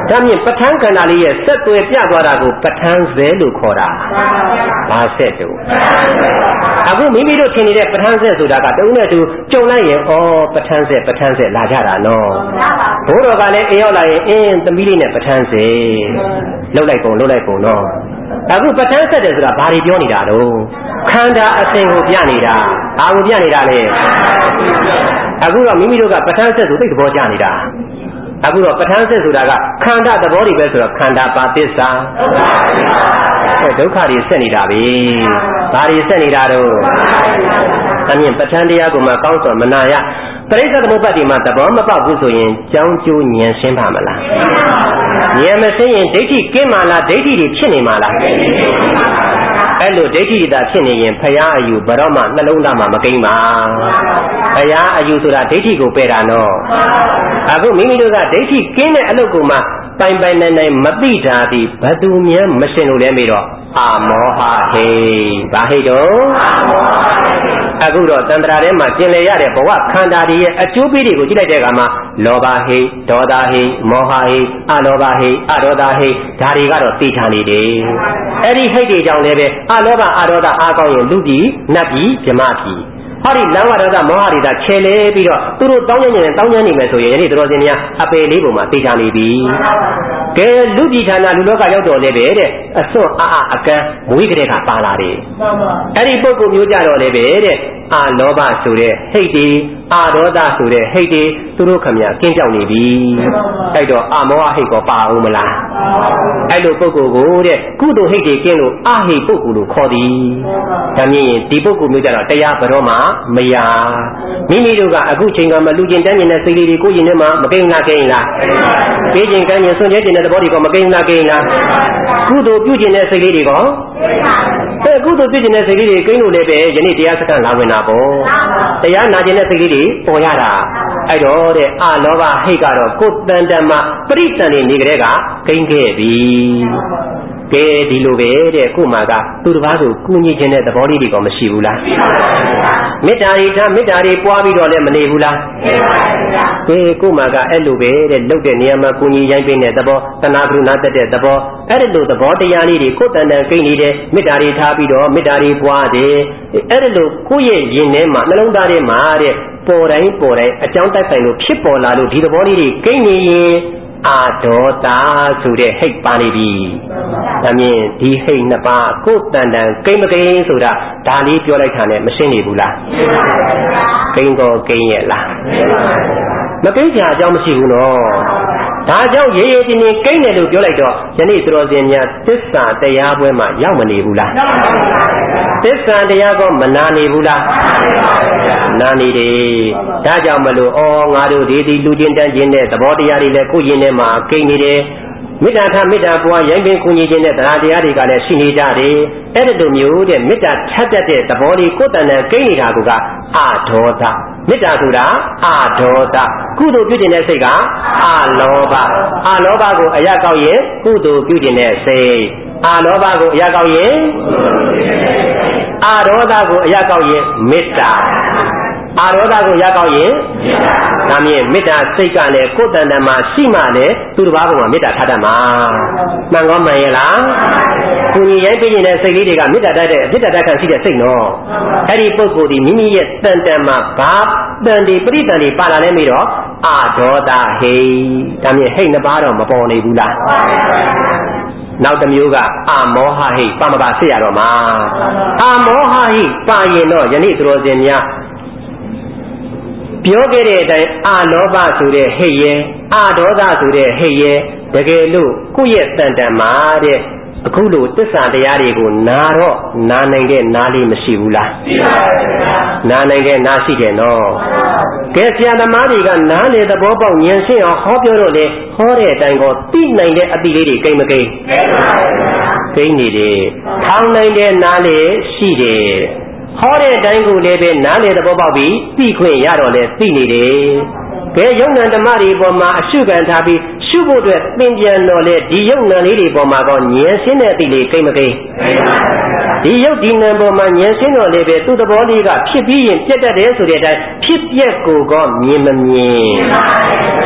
ဒါမြင်ပဋ္ဌာန်းခန္ဓာလေးရဲ့ဆက်သွယ်ပြသွားတာကိုပဋ္ဌာန်းဇဲလို့ခေါ်တာဘာဆက်တူအခုမိမိတို့ထင်နေတဲ့ပဋ္ဌာန်းဇဲဆိုတာကတုံးနဲ့တူကြုံလိုက်ရင်ဩပဋ္ဌာန်းဇဲလာကြတာနော်ဘိုးတော်ကလည်းအိမ်ရောက်လာရင်သမီးလေးနဲ့ပဋ္ဌာန်းဇဲလှုပ်လိုက်ကုန်နော်အခုပဋ္ဌာန်းဆက်တယ်ဆိုတာဘာတွေပြောနေတာတော့ခန္ဓာအစဉ်ကိုပြနေတာဘာကိုပြနေတာလဲအခုတော့မိမိတို့ကပဋ္ဌာန်းဆက်ဆိုသိသဘောကျနေတာအခုတော့ပဋ္ဌာန်းဆက်ဆိုတာကခန္ဓာသဘောတွေပဲဆိုတော့ခန္ဓာပါသစ္စာဒုက္ခတွေဆက်နေတာပဲဘာတွေဆက်နေတာတော့အမြင်ပဋ္ဌာန်းတရားကိုမှကောင်းစွာမနာရပရိစ္ဆေသမုပ္ပါဒ်ဒီမှာသဘောမပေါက်ဘူးဆိုရင်ကြောင်းကျိုးဉာဏ်ရှင်းပါမလားဉာဏ်မရှင်းရင်ဒိဋ္ဌိကင်းမှလားဒိဋ္ဌိတွေဖြစ်နေမှလားအဲ့လိုဒိဋ္ဌိသာဖြစ်နေရင်ဖရာအယူဘရောမှနှလုံးသားမှာမကိန်းပါဖရာအယူဆိုတာဒိဋ္ဌိကိုပယ်တာနော်အခုမိမိတို့ကဒိဋ္ဌိကင်းတဲ့အလုပ်ကိုမှပိုင်နိုင်မသိတာဒီဘသူမြဲမရှင်းလို့လဲမေးတော့အာမောဟဟိဘာဟိတော့အခုတော့တန္တရာထဲမှာကျင်လည်ရတဲ့ဘဝခန္ဓာတွေရဲ့အကျိုးပေးတွေကိုကြည့်လိုက်တဲ့အခါမှာလောဘဟိဒေါသဟိမောဟဟိအလောဘဟိအဒေါသဟိဒါတွေကတော့သိချာနေတယ်အဲ့ဒီဟိတ်တွေကြောင့်လည်းပဲအလောဘအဒေါသအားကောင်းရင်လူကြီးနတ်ကြီးဗြမကြီးဟောဒီလမ်းဝရဒမောဟတွေဒါခြေလဲပြီးတော့သူတို့တောင်းနေနေမယ်ဆိုရင်ယနေ့တော်စင်များအပေလေးပုံမှာသိချနေပြီကဲလူပြည်ဌာနလူလောကရောက်တော်လည်းပဲတဲ့အစွန့်အကန်းမွေးကလေးကပါလာတယ်အဲ့ဒီပုဂ္ဂိုလ်မျိုးကြတော့လည်းပဲတဲ့အာလောဘဆိုတဲ့ဟိတ်တွေအာဒေါသဆိုတဲ့ဟိတ်တွေသူတို့ခမကင်းကြောက်နေပြီအဲ့တော့အာမောဟဟိတ်ကောပါအောင်မလားအဲ့လိုပုဂ္ဂိုလ်ကိုတဲ့ကုသိုလ်ဟိတ်တွေကင်းလို့အဟိတ်ပုဂ္ဂိုလ်လို့ခေါ်သည်ဒါမြင်ရင်ဒီပုဂ္ဂိုလ်မျိုးကြတော့တရားဘရောမှာမရမိမိတို့ကအခုချိန်ကမှလူကျင်တန်းကျင်တဲ့စိတ်လေးတွေကိုယင်ထဲမှာမကိန်းလားကိန်းလားပြေးကျင်ကန်းကျင်ဆွန့်ကျဲကျင်တဲ့သဘောတွေကမကိန်းလားကိန်းလားကုသိုလ်ပြုကျင်တဲ့စိတ်လေးတွေကကုသိုလ်ပြုကျင်တဲ့စိတ်လေးတွေကိန်းလို့လည်းပဲယနေ့တရားစခန်းလာဝင်တာပေါ့တရားနာကျင်တဲ့စိတ်လေးတွေပေါ်ရတာအဲ့တော့တဲ့အလောဘဟိတ်ကတော့ကိုယ်တန်တန်မှာပရိသန်နေကြတဲ့ကကိန်းခဲ့ပြီကဲဒီလိုပဲတဲ့ခုမှကသူတစ်ပါးကိုကူညီခြင်းတဲ့သဘောလေးတွေကမရှိဘူးလားမေတ္တာတွေထားမေတ္တာတွေပွားပြီးတော့လည်းမနေဘူးလားကဲခုမှကအဲ့လိုပဲတဲ့လုတ်တဲ့နေရာမှာကူညီရိုင်းပင်းတဲ့သဘောသနာကရုဏာတက်တဲ့သဘောအဲ့ဒီလိုသဘောတရားလေးတွေကိုယ်တန်တန်ကိန်းနေတဲ့မေတ္တာတွေထားပြီးတော့မေတ္တာတွေပွားတယ်အဲ့ဒီလိုကိုယ့်ရဲ့ရင်ထဲမှာနှလုံးသားထဲမှာတဲ့ပေါ်တိုင်းအကြောင်းတိုက်ဆိုင်လို့ဖြစ်ပေါ်လာလို့ဒီသဘောလေးတွေကိန်းနေရင်အာဒေါသဆိုတဲ့ဟိတ်ပါနေပြီဒါမြင်ဒီဟိတ်နှစ်ပါးကိုယ်တန်တန်ကိန်းမကိန်းဆိုတာဒါလေးပြောလိုက်တာနဲ့မရှင်းနေဘူးလားကိန်းကောကိန်းရဲ့လားမကိန်းချာအကြောင်းမရှိဘူးနော်ဒါကြောင့်ရေးတင်းတင်းကိန်းတယ်လို့ပြောလိုက်တော့ယနေ့သူတော်စင်များသစ္စာတရားပွဲမှာရောက်မနေဘူးလားသစ္စာတရားကောမနာနေဘူးလားနာနေတယ်ဒါကြောင့်မလို့ငါတို့ဒီလူချင်းတန်းချင်းတဲ့သဘောတရားတွေလည်းကိုယ်ရင်ထဲမှာကိန်းနေတယ်မေတ္တာထားမေတ္တာပွားရိုင်းပင်ကူညီခြင်းတဲ့တရားတရားတွေကလည်းရှိနေကြတယ်အဲ့ဒီလိုမျိုးတဲ့မေတ္တာထပ်တတ်တဲ့သဘောလေးကိုယ်တန်တန်ကိန်းနေတာကအဒေါသမေတ္တာဆိုတာအဒေါသကုသိုလ်ပြုခြင်းတဲ့စိတ်ကအလောဘကိုအရကောက်ရင်ကုသိုလ်ပြုခြင်းတဲ့စိတ်အလောဘကိုအရကောက်ရင်အဒေါသကိုအရကောက်ရင်မေတ္တာအာရောဒကိုရကောက်ရင်ဒါမြင်မေတ္တာစိတ်ကလည်းကိုယ်တန်တန်မှာရှိမှလည်းသူတစ်ပါးကမေတ္တာထားတတ်မှာမှန်ကောမှန်ရဲ့လားကိုကြီးရိုက်ပြင်းနေတဲ့စိတ်လေးတွေကမေတ္တာတတ်တဲ့အပြစ်တတ်ခံရှိတဲ့စိတ်နော်အဲ့ဒီပုဂ္ဂိုလ်ဒီမိမိရဲ့တန်တန်မှာဘာတန်ဒီပရိတန်ဒီပါလာလဲမေးတော့အာဒေါသဟိဒါမြင်ဟိတ်နှစ်ပါးတော့မပေါ်နေဘူးလားနောက်တစ်မျိုးကအမောဟဟိပါမပါဖြစ်ရတော့မှာအမောဟဟိပါရင်တော့ယနေ့သူတော်စင်များပြောခဲ့တဲ့အတိုင်းအလောဘဆိုတဲ့ဟိတ်ရဲ့အဒေါသဆိုတဲ့ဟိတ်ရဲ့တကယ်လို့ကိုယ့်ရဲ့တန်တန်မှာတဲ့အခုလိုသစ္စာတရားတွေကိုနာတော့နာနိုင်တဲ့နားလေးမရှိဘူးလားရှိပါဘူးဗျာနာနိုင်တဲ့နားရှိတယ်နော်ကဲဆရာသမားတွေကနားလေသဘောပေါက်ဉာဏ်ရှင်းအောင်ဟောပြောတော့လေဟောတဲ့အတိုင်းကိုသိနိုင်တဲ့အတိလေးတွေကိမ့်မကိမ့်ကိမ့်ပါဘူးဗျာကိမ့်နေတယ်ထောင်းနိုင်တဲ့နားလေးရှိတယ်ဟောတဲ့အတိုင်းကိုလည်းပဲနားလေသဘောပေါက်ပြီးသိခွင့်ရတော့လေသိနေတယ်ကဲယုံ nant ဓမ္မတွေပေါ်မှာအရှုခံထားပြီးရှုဖို့အတွက်သင်ပြန်တော့လေဒီယုံ nant လေးတွေပေါ်မှာကောဉာဏ်ရှင်းတဲ့အတိလေးကိမ့်မကိမ့်ဒီယုတ်ဒီ nant ပေါ်မှာဉာဏ်ရှင်းတော့လေပဲသူ့သဘောလေးကဖြစ်ပြီးရင်ပြတ်တတ်တယ်ဆိုတဲ့အတိုင်းဖြစ်ပျက်ကိုကောမြင်မမြင်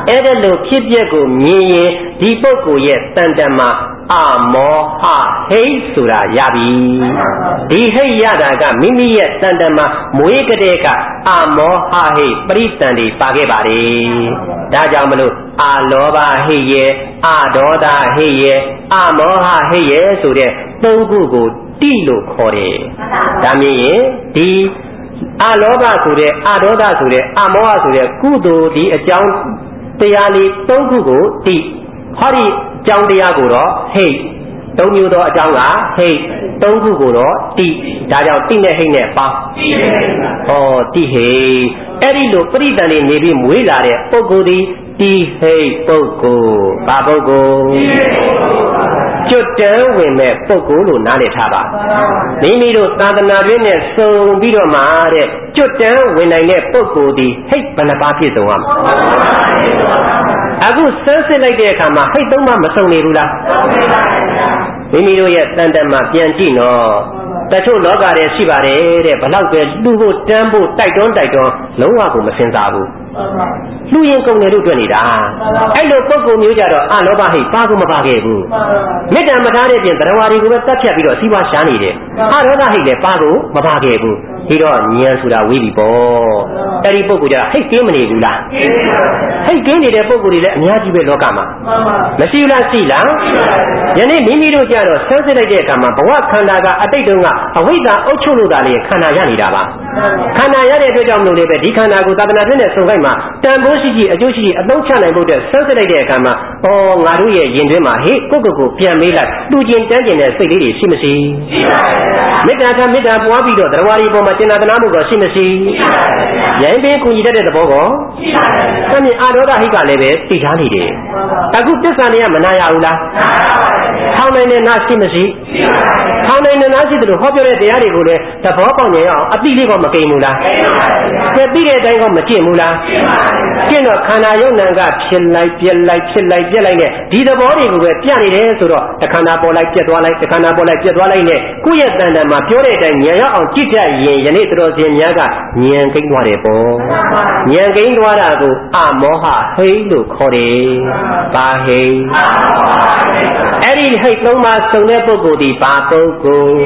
အဲ့ဒါလို့ဖြစ်ပျက်ကိုမြင်ရင်ဒီပုဂ္ဂိုလ်ရဲ့တန်တမှာအမောဟဟိတ်ဆိုတာရပြီဒီဟိတ်ရတာကမိမိရဲ့တန်တမှာမွေးကလေးကအမောဟဟိတ်ပရိသန္တိပါခဲ့ပါတယ်ဒါကြောင့်မလို့အာလောဘဟိတ်ရဲ့အာဒေါသဟိတ်ရဲ့အာမောဟဟိတ်ရဲ့ဆိုတဲ့သုံးခုကိုတိလို့ခေါ်တယ်ဒါမြင်ရင်ဒီအာလောဘဆိုတဲ့အာဒေါသဆိုတဲ့အာမောဟဆိုတဲ့ကုသိုလ်ဒီအကြောင်းတရားလေးသုံးခုကိုတိဟောဒီအကြောင်းတရားကိုတော့ဟိတ်သုံးမျိုးသောအကြောင်းကဟိတ်သုံးခုကိုတော့တိဒါကြောင့်တိနဲ့ဟိတ်နဲ့ပေါင်းတိဟိတ်အဲ့ဒီလိုပရိသန္တိနေပြီးမွေးလာတဲ့ပုဂ္ဂိုလ်ဒီတိဟိတ်ပုဂ္ဂိုလ်ဘာပုဂ္ဂိုလ်ကျွတ်တန်းဝင်မဲ့ပုဂ္ဂိုလ်လို့နားလည်ထားပါမိမိတို့သာသနာ့တွင်နဲ့စုံပြီးတော့မှတဲ့ကျွတ်တန်းဝင်နိုင်တဲ့ပုဂ္ဂိုလ်ဒီဟိတ်ဘယ်နှပါးပြည့်စုံရမလဲအခုစမ်းစစ်လိုက်တဲ့အခါမှာဟိတ်သုံးပါးမစုံနေဘူးလားမိမိတို့ရဲ့တန်တမှာပြန်ကြည့်နော်တချို့လောကထဲရှိပါတယ်တဲ့ဘလောက်ပဲလူဖို့တန်းဖို့တိုက်တွန်းလုံးဝကိုမစင်စားဘူးလူရင်ကုန်တယ်လို့တွေ့နေတာအဲ့လိုပုံကုမျိုးကြတော့အလောဘဟိတ်ပါကိုမပါခဲ့ဘူးမေတ္တာမထားတဲ့ပြင်တရားတွေကိုပဲတတ်ဖြတ်ပြီးတော့စီးပွားရှားနေတယ်အရောဂဟိတ်လည်းပါကိုမပါခဲ့ဘူးဒီတော့ဉာဏ်ဆိုတာဝေးပြီပေါ့အဲ့ဒီပုဂ္ဂိုလ်ကြဟိတ်ကင်းမနေဘူးလားဟိတ်ကင်းနေတဲ့ပုဂ္ဂိုလ်တွေလည်းအများကြီးပဲလောကမှာမရှိလားရှိလားယနေ့မိမိတို့ကြတော့ဆန်းစစ်လိုက်တဲ့အခါမှာဘဝခန္ဓာကအတိတ်တုန်းကအဝိဇ္ဇာအုပ်ချုပ်လို့သာလေခန္ဓာရနေတာပါခန္ဓာရတဲ့အတွက်ကြောင့်မလို့လေပဲဒီခန္ဓာကိုသာသနာ့တွင်နဲ့စုံခိုက်မှာတန်ဖိုးရှိအကျိုးရှိအသုံးချနိုင်ဖို့တဲ့ဆန်းစစ်လိုက်တဲ့အခါမှာငါတို့ရဲ့ယင်တွင်မှာဟေ့ကိုပြန်မေးလိုက်လူချင်းတန်းကျင်တဲ့စိတ်လေးတွေရှိမရှိရှိပါဘူးမေတ္တာထားမေတ္တာပွားပြီးတော့တရားဝါဒီပေါ်မှာကျင်နာသနာမှုကရှိမရှိရိုင်းပင်ကူညီတတ်တဲ့သဘောကောရှိပါဘူး။ဒါမြင်အာဒေါသဟိတ်ကလည်းပဲသိထားနေတယ်။အခုတစ္ဆာနေရမနာရဘူးလား။ထောင်းနိုင်တဲ့နာရှိမရှိရှိပါဘူး။ထောင်းနိုင်တဲ့နာရှိတယ်လို့ဟောပြောတဲ့တရားတွေကိုလည်းသဘောပေါက်နေအောင်အတိလေးကမကိန်းဘူးလား။ကိန်းပါဘူး။ကျက်ပြီးတဲ့အတိုင်းကမကျင့်ဘူးလား။ကျင့်ပါဘူး။ကျင့်တော့ခန္ဓာယုံနာကဖြစ်လိုက်ပြက်လိုက်ဖြစ်လိုက်ပြက်လိုက်နဲ့ဒီသဘောတွေကိုပဲပြနေတယ်ဆိုတော့တခန္ဓာပေါ်လိုက်ပြက်သွားလိုက်တခန္ဓာပေါ်လိုက်ပြက်သွားလိုက်နဲ့ကိုယ့်ရဲ့တန်တန်မှာပြောတဲ့အတိုင်းဉာဏ်ရောက်အောင်ကြည့်တတ်ရင်ယနေ့တော်စင်များကဉာဏ်ကိန်းသွားတယ်ပေါ့ဉာဏ်ကိန်းသွားတာကိုအမောဟဟိတ်လို့ခေါ်တယ်ဘာဟိတ်အဲ့ဒီဟိတ်သုံးပါးစုံတဲ့ပုဂ္ဂိုလ်ဒီဘာပုဂ္ဂိုလ်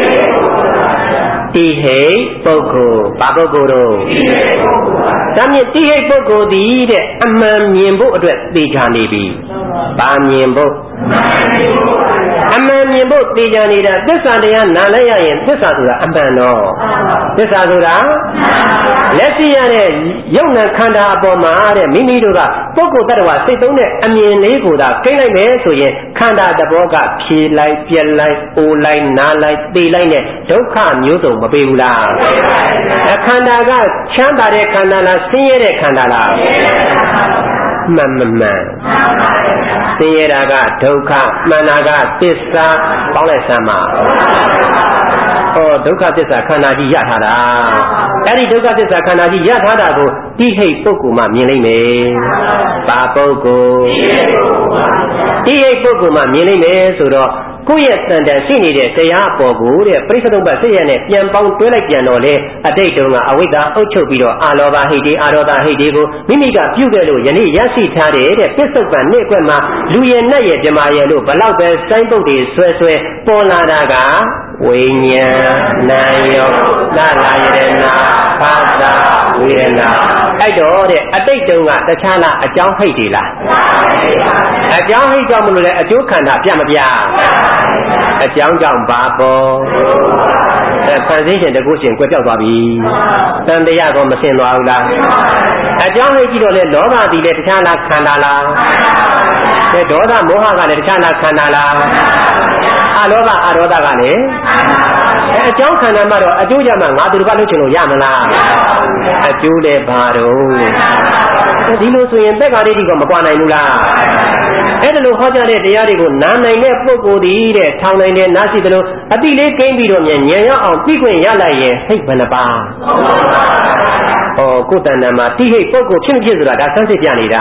တိဟိတ်ပုဂ္ဂိုလ်ဘာပုဂ္ဂိုလ်တော့ဒါမြင့်တိဟိတ်ပုဂ္ဂိုလ်ဒီတဲ့အမှန်မြင်ဖို့အတွက်သိချနေပြီဘာမြင်ဖို့အမှန်မြင်ဖို့သိချနေတာသစ္စာတရားနားလဲရရင်သစ္စာဆိုတာအမှန်တော့သစ္စာဆိုတာလက်ရှိရတဲ့ယုံနာခန္ဓာအပေါ်မှာတဲ့မိမိတို့ကပုဂ္ဂိုလ်တ attva စိတ်သုံးတဲ့အမြင်လေးကိုသာကိန်းလိုက်မယ်ဆိုရင်ခန္ဓာတဘောကဖြေလိုက်ပြက်လိုက်အိုလိုက်နားလိုက်သိလိုက်နဲ့ဒုက္ခမျိုးစုံမပေးဘူးလားအခန္ဓာကချမ်းသာတဲ့ခန္ဓာလားဆင်းရဲတဲ့ခန္ဓာလားမှန်ဆင်းရဲတာကဒုက္ခမှန်တာကသစ္စာပေါင်းလိုက်စမ်းပါဒုက္ခသစ္စာခန္ဓာကြီးရထားတာအဲ့ဒီဒုက္ခသစ္စာခန္ဓာကြီးရထားတာကိုတိဟိတ်ပုဂ္ဂိုလ်မှမြင်လိမ့်မယ်ဘာပုဂ္ဂိုလ်တိဟိတ်ပုဂ္ဂိုလ်မှမြင်လိမ့်မယ်ဆိုတော့ကိုယ့်ရဲ့တန်တန်ရှိနေတဲ့တရားအပေါ်ကိုတဲ့ပရိစ္ဆေဒုပ္ပစိတ်ရနဲ့ပြန်ပေါင်းတွဲလိုက်ပြန်တော့လေအတိတ်တုန်းကအဝိဇ္ဇာအုပ်ချုပ်ပြီးတော့အာလောဘဟိတ်တွေအာရောဒဟိတ်တွေကိုမိမိကပြုခဲ့လို့ယနေ့ရရှိထားတဲ့ပစ္စုပန်နေ့ကွက်မှာလူရဲ့နတ်ရဲ့ပြမာရဲ့လို့ဘလောက်ပဲစိုင်းပုတ်တွေဆွဲပေါ်လာတာကဝိညာဉ်နာယောသလာယရဏဘာသာဝေဒနာအဲ့တော့တဲ့အတိတ်တုန်းကတခြားလားအကြောင်းဟိတ်တွေလားအကြောင်းဟိတ်ကြောင့်မလို့လေအကျိုးခန္ဓာပြမပြအကြောင်းကြောင့်ဘာပေါ်ဖန်ဆင်းရှင်တကုရှင်ကွယ်ပြောက်သွားပြီတန်တရားကောမဆင်သွားဘူးလားအကြောင်းဟိတ်ကြည့်တော့လေလောဘသည်လေတခြားလားခန္ဓာလားဒေါသမောဟကလည်းတခြားလားခန္ဓာလားအလောဘအရောဒကလည်းအကြောင်းခန္ဓာမှာတော့အကျိုးကြမှာငါသူတစ်ပါးလုပ်ချင်လို့ရမလားအကျိုးလည်းဘာတော့ဒီလိုဆိုရင်သက်္ကာရိတိကမကွာနိုင်ဘူးလားအဲ့ဒါလိုဟောကြားတဲ့တရားတွေကိုနားနိုင်တဲ့ပုဂ္ဂိုလ်ဒီတဲ့ထောင်နိုင်တဲ့နားရှိသလိုအတိလေးကိန်းပြီးတော့ဉာဏ်ရောက်အောင်ပြီးခွင့်ရလိုက်ရင်ဟိတ်ဘယ်နှပါကိုယ်တဏ္ဍာမှာတိဟိတ်ပုဂ္ဂိုလ်ဖြစ်မဖြစ်ဆိုတာဒါဆန်းစစ်ပြနေတာ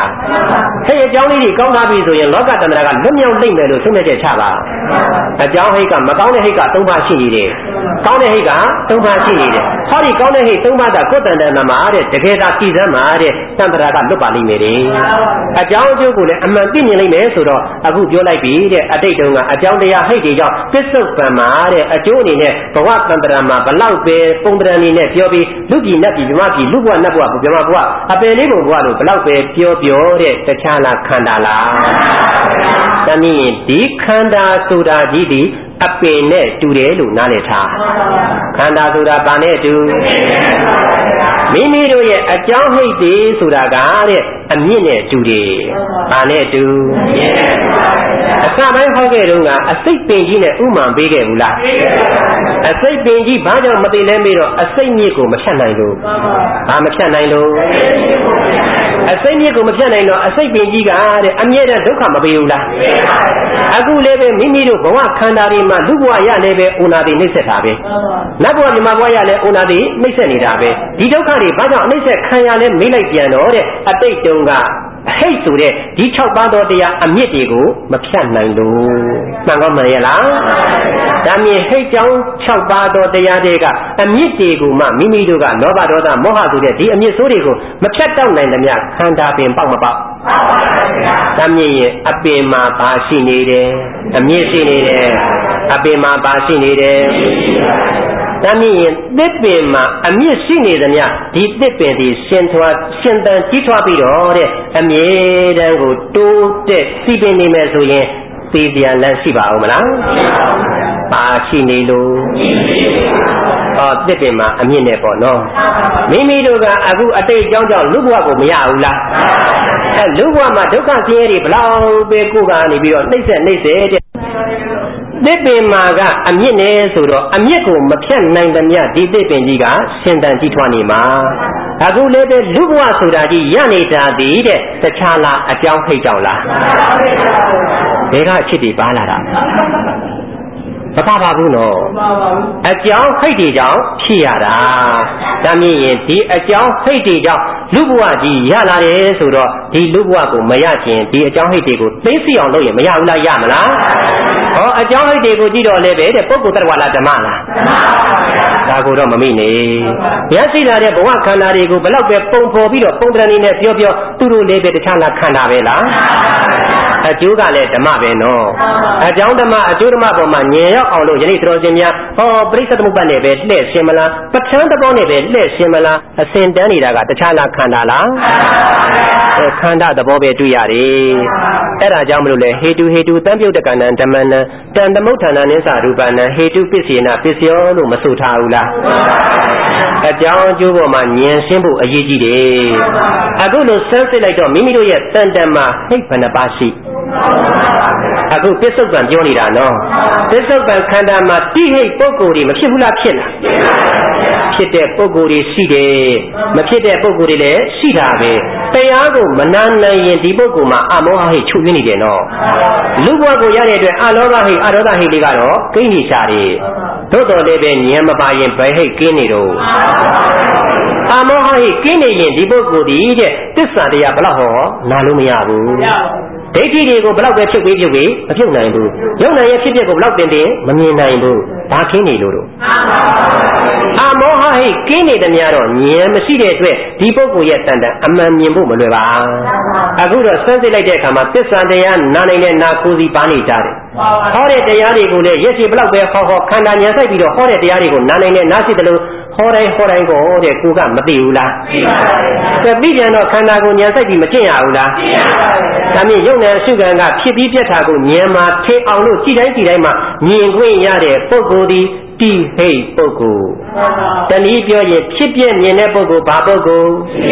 ဟဲ့အကြောင်းလေးကြီးကောင်းသားပြီဆိုရင်လောကတန္တရာကလွတ်မြောက်လိမ့်မယ်လို့ဆုံးဖြတ်ချက်ချပါအကြောင်းဟိတ်ကမကောင်းတဲ့ဟိတ်က3ပါးရှိနေတယ်ကောင်းတဲ့ဟိတ်က3ပါးရှိနေတယ်ဟောဒီကောင်းတဲ့ဟိတ်3ပါးကကိုယ်တန်တန်မှာတဲ့တကယ်သာကြည်စမ်းမှာတဲ့တန္တရာကလွတ်ပါလိမ့်မယ်တဲ့အကြောင်းအကျိုးကိုလည်းအမှန်သိမြင်လိမ့်မယ်ဆိုတော့အခုပြောလိုက်ပြီတဲ့အတိတ်တုန်းကအကြောင်းတရားဟိတ်တွေကြောင့်ပစ္စုပန်မှာတဲ့အကျိုးအနေနဲ့ဘဝတန္တရာမှာဘလောက်ပဲပုံတရံအနေနဲ့ပြောပြီးလူပြည်နတ်ပြည်မြမပြည်လူဘဝနတ်ဘဝမြမဘဝအပယ်လေးပုံဘဝလို့ဘလောက်ပဲပြောတဲ့တခြားလားခန္ဓာလားတနည်းဒီခန္ဓာဆိုတာကြီးဒီအပင်နဲ့တူတယ်လို့နားလည်ထားခန္ဓာဆိုတာဘာနဲ့တူမိမိတို့ရဲ့အကြောင်းဟိတ်တွေဆိုတာကတဲ့အမြင့်နဲ့တူတယ်ဘာနဲ့တူအစပိုင်းဟောခဲ့တော့ကအစိတ်ပင်ကြီးနဲ့ဥမာပေးခဲ့ဘူးလားအစိတ်ပင်ကြီးဘာကြောင့်မသိလဲမေးတော့အစိတ်မြစ်ကိုမဖြတ်နိုင်လို့ဘာမဖြတ်နိုင်လို့အစိတ်မြစ်ကိုမဖြတ်နိုင်တော့အစိတ်ပင်ကြီးကအမြဲတမ်းဒုက္ခမပေးဘူးလားအခုလည်းပဲမိမိတို့ဘဝခန္ဓာတွေမှာလူဘဝရလည်းပဲဥနာတိနှိမ့်ဆက်တာပဲနတ်ဘဝမြမဘဝရလည်းဥနာတိနှိမ့်ဆက်နေတာပဲဒီဒုက္ခတွေဘာကြောင့်နှိမ့်ဆက်ခံရလဲမေးလိုက်ပြန်တော့တဲ့အတိတ်တုန်းကဟိတ်ဆိုတဲ့ဒီ6ပါးသောတရားအမြင့်တွေကိုမဖြတ်နိုင်လို့မှန်ကောမှန်ရဲ့လားဒါမြင်ဟိတ်ကြောင့်6ပါးသောတရားတွေကအမြင့်တွေကိုမှမိမိတို့ကလောဘဒေါသမောဟဆိုတဲ့ဒီအမြင့်ဆိုးတွေကိုမဖြတ်တော့နိုင်သမျှခန္ဓာပင်ပေါက်မပေါက်ဒါမြင်ရင်အပင်မှာပါရှိနေတယ်အမြင့်ရှိနေတယ်အပင်မှာပါရှိနေတယ်ဒါမြင်ရင်သစ်ပင်မှာအမြင့်ရှိနေသမျှဒီသစ်ပင်ဒီရှင်တန်ကြီးထွားပြီးတော့တဲ့အမြဲတမ်းကိုတိုးတက်စီးပင်နေမယ်ဆိုရင်သိပြန်လန်းရှိပါဦးမလားပါရှိနေလို့သစ်ပင်မှာအမြင့်နဲ့ပေါ့နော်မိမိတို့ကအခုအတိတ်အကြောင်းကြောင့်လူဘဝကိုမရဘူးလားလူဘဝမှာဒုက္ခဆင်းရဲတွေဘလောက်ပဲကိုယ်ကနေပြီးတော့နှိမ့်ဆက်တဲ့သစ်ပင်မှာကအမြင့်နဲ့ဆိုတော့အမြင့်ကိုမဖြတ်နိုင်သမျှဒီသစ်ပင်ကြီးကရှင်တန်ကြီးထွားနေမှာအခုလည်းပဲလူဘဝဆိုတာကြီးရနေတာဒီတဲ့တခြားလားအကြောင်းဖိတ်ကြောင့်လားဘယ်ကအဖြစ်တွေပါလာတာမပါဘူးနော်အကြောင်းဖိတ်တွေကြောင့်ဖြစ်ရတာဒါမြင်ရင်ဒီအကြောင်းဖိတ်တွေကြောင့်လူဘဝကြီးရလာတယ်ဆိုတော့ဒီလူဘဝကိုမရခြင်းဒီအကြောင်းဖိတ်တွေကိုသိသိအောင်လုပ်ရင်မရဘူးလားရမလားဟောအကြောင်းဖိတ်တွေကိုကြည့်တော့လည်းပဲတဲ့ပုဂ္ဂိုလ်တ attva လားဓမ္မလားဒါကိုတော့မမိနေရရှိလာတဲ့ဘဝခန္ဓာတွေကိုဘလောက်ပဲပုံဖော်ပြီးတော့ပုံတရဏီနဲ့ပြောသူတို့လည်းပဲတခြားလားခန္ဓာပဲလားအကျိုးကလည်းဓမ္မပဲနော်အကြောင်းဓမ္မအကျိုးဓမ္မပေါ်မှာဉာဏ်ရောက်အောင်လို့ယနေ့သတော်ရှင်များဟောပရိစ္ဆေသမုပ္ပါဒ်နဲ့ပဲလှည့်ရှင်းမလားပဋ္ဌာန်းသဘောနဲ့ပဲလှည့်ရှင်းမလားအစဉ်တန်းနေတာကတခြားလားခန္ဓာလားခန္ဓာသဘောပဲတွေ့ရတယ်အဲ့ဒါကြောင့်မလို့လေဟေတုတံပြုတ်တကဏံဓမ္မနံတန်သမုဋ္ဌာဏနိသရူပနံဟေတုပစ္စေနပစ္စယောလို့မဆိုထားဘူးလားအကြောင်းအကျိုးပေါ်မှာဉာဏ်ရှင်းဖို့အရေးကြီးတယ်အခုလို့စမ်းစစ်လိုက်တော့မိမိတို့ရဲ့တန်တန်မှာဟိတ်ဘယ်နှပါရှိအခုပစ္စုပန်ပြောနေတာနော်ပစ္စုပန်ခန္ဓာမှာတိဟိတ်ပုဂ္ဂိုလ်တွေမဖြစ်ဘူးလားဖြစ်လားဖြစ်တဲ့ပုဂ္ဂိုလ်တွေရှိတယ်မဖြစ်တဲ့ပုဂ္ဂိုလ်တွေလည်းရှိတာပဲတရားကိုမနာနိုင်ရင်ဒီပုဂ္ဂိုလ်မှာအမောဟဟိတ်ချုပ်ရင်းနေတယ်နော်လူဘဝကိုရတဲ့အတွက်အလောဘဟိတ်အဒေါသဟိတ်တွေကတော့ကိန်းနေရှာတယ်သို့တော်လည်းပဲဉာဏ်မပါရင်ဘယ်ဟိတ်ကင်းနေတော့အမောဟဟိတ်ကင်းနေရင်ဒီပုဂ္ဂိုလ်ဒီတဲ့သစ္စာတရားဘယ်လောက်ဟောနာလို့မရဘူးဒိဋ္ဌိတွေကိုဘယ်လောက်ပဲဖြုတ်ပေးမဖြုတ်နိုင်ဘူးယုံနိုင်ရဲ့ဖြစ်ဖြစ်ကိုဘယ်လောက်တင်မမြင်နိုင်ဘူးဒါခင်းနေလို့အမောဟဟိတ်ကင်းနေတယ်များတော့ဉာဏ်မရှိတဲ့အတွက်ဒီပုဂ္ဂိုလ်ရဲ့တန်တန်အမှန်မြင်ဖို့မလွယ်ပါအခုတော့စမ်းစစ်လိုက်တဲ့အခါမှာသစ္စာတရားနာနိုင်တဲ့နာကိုယ်စီပါနေကြတယ်ဟောတဲ့တရားတွေကိုလည်းရက်စီဘယ်လောက်ပဲဟောခန္ဓာဉာဏ်ဆိုင်ပြီးတော့ဟောတဲ့တရားတွေကိုနာနိုင်တဲ့နာရှိတယ်လို့ဟောတိုင်းကိုတဲ့ကိုကမသိဘူးလားသိပါပါတယ်သိပြန်တော့ခန္ဓာကိုဉာဏ်ဆိုင်ပြီးမကျင့်ရဘူးလားသိပါပါတယ်ဒါမြင်ယုံနဲ့အရှုခံကဖြစ်ပြီးပြတ်တာကိုဉာဏ်မှာထင်အောင်လို့ကြည်တိုင်းမှာမြင်ခွင့်ရတဲ့ပုဂ္ဂိုလ်ဒီတိဟိတ်ပုဂ္ဂိုလ်တနည်းပြောရင်ဖြစ်ပြမြင်တဲ့ပုဂ္ဂိုလ်ဘာပုဂ္ဂိုလ်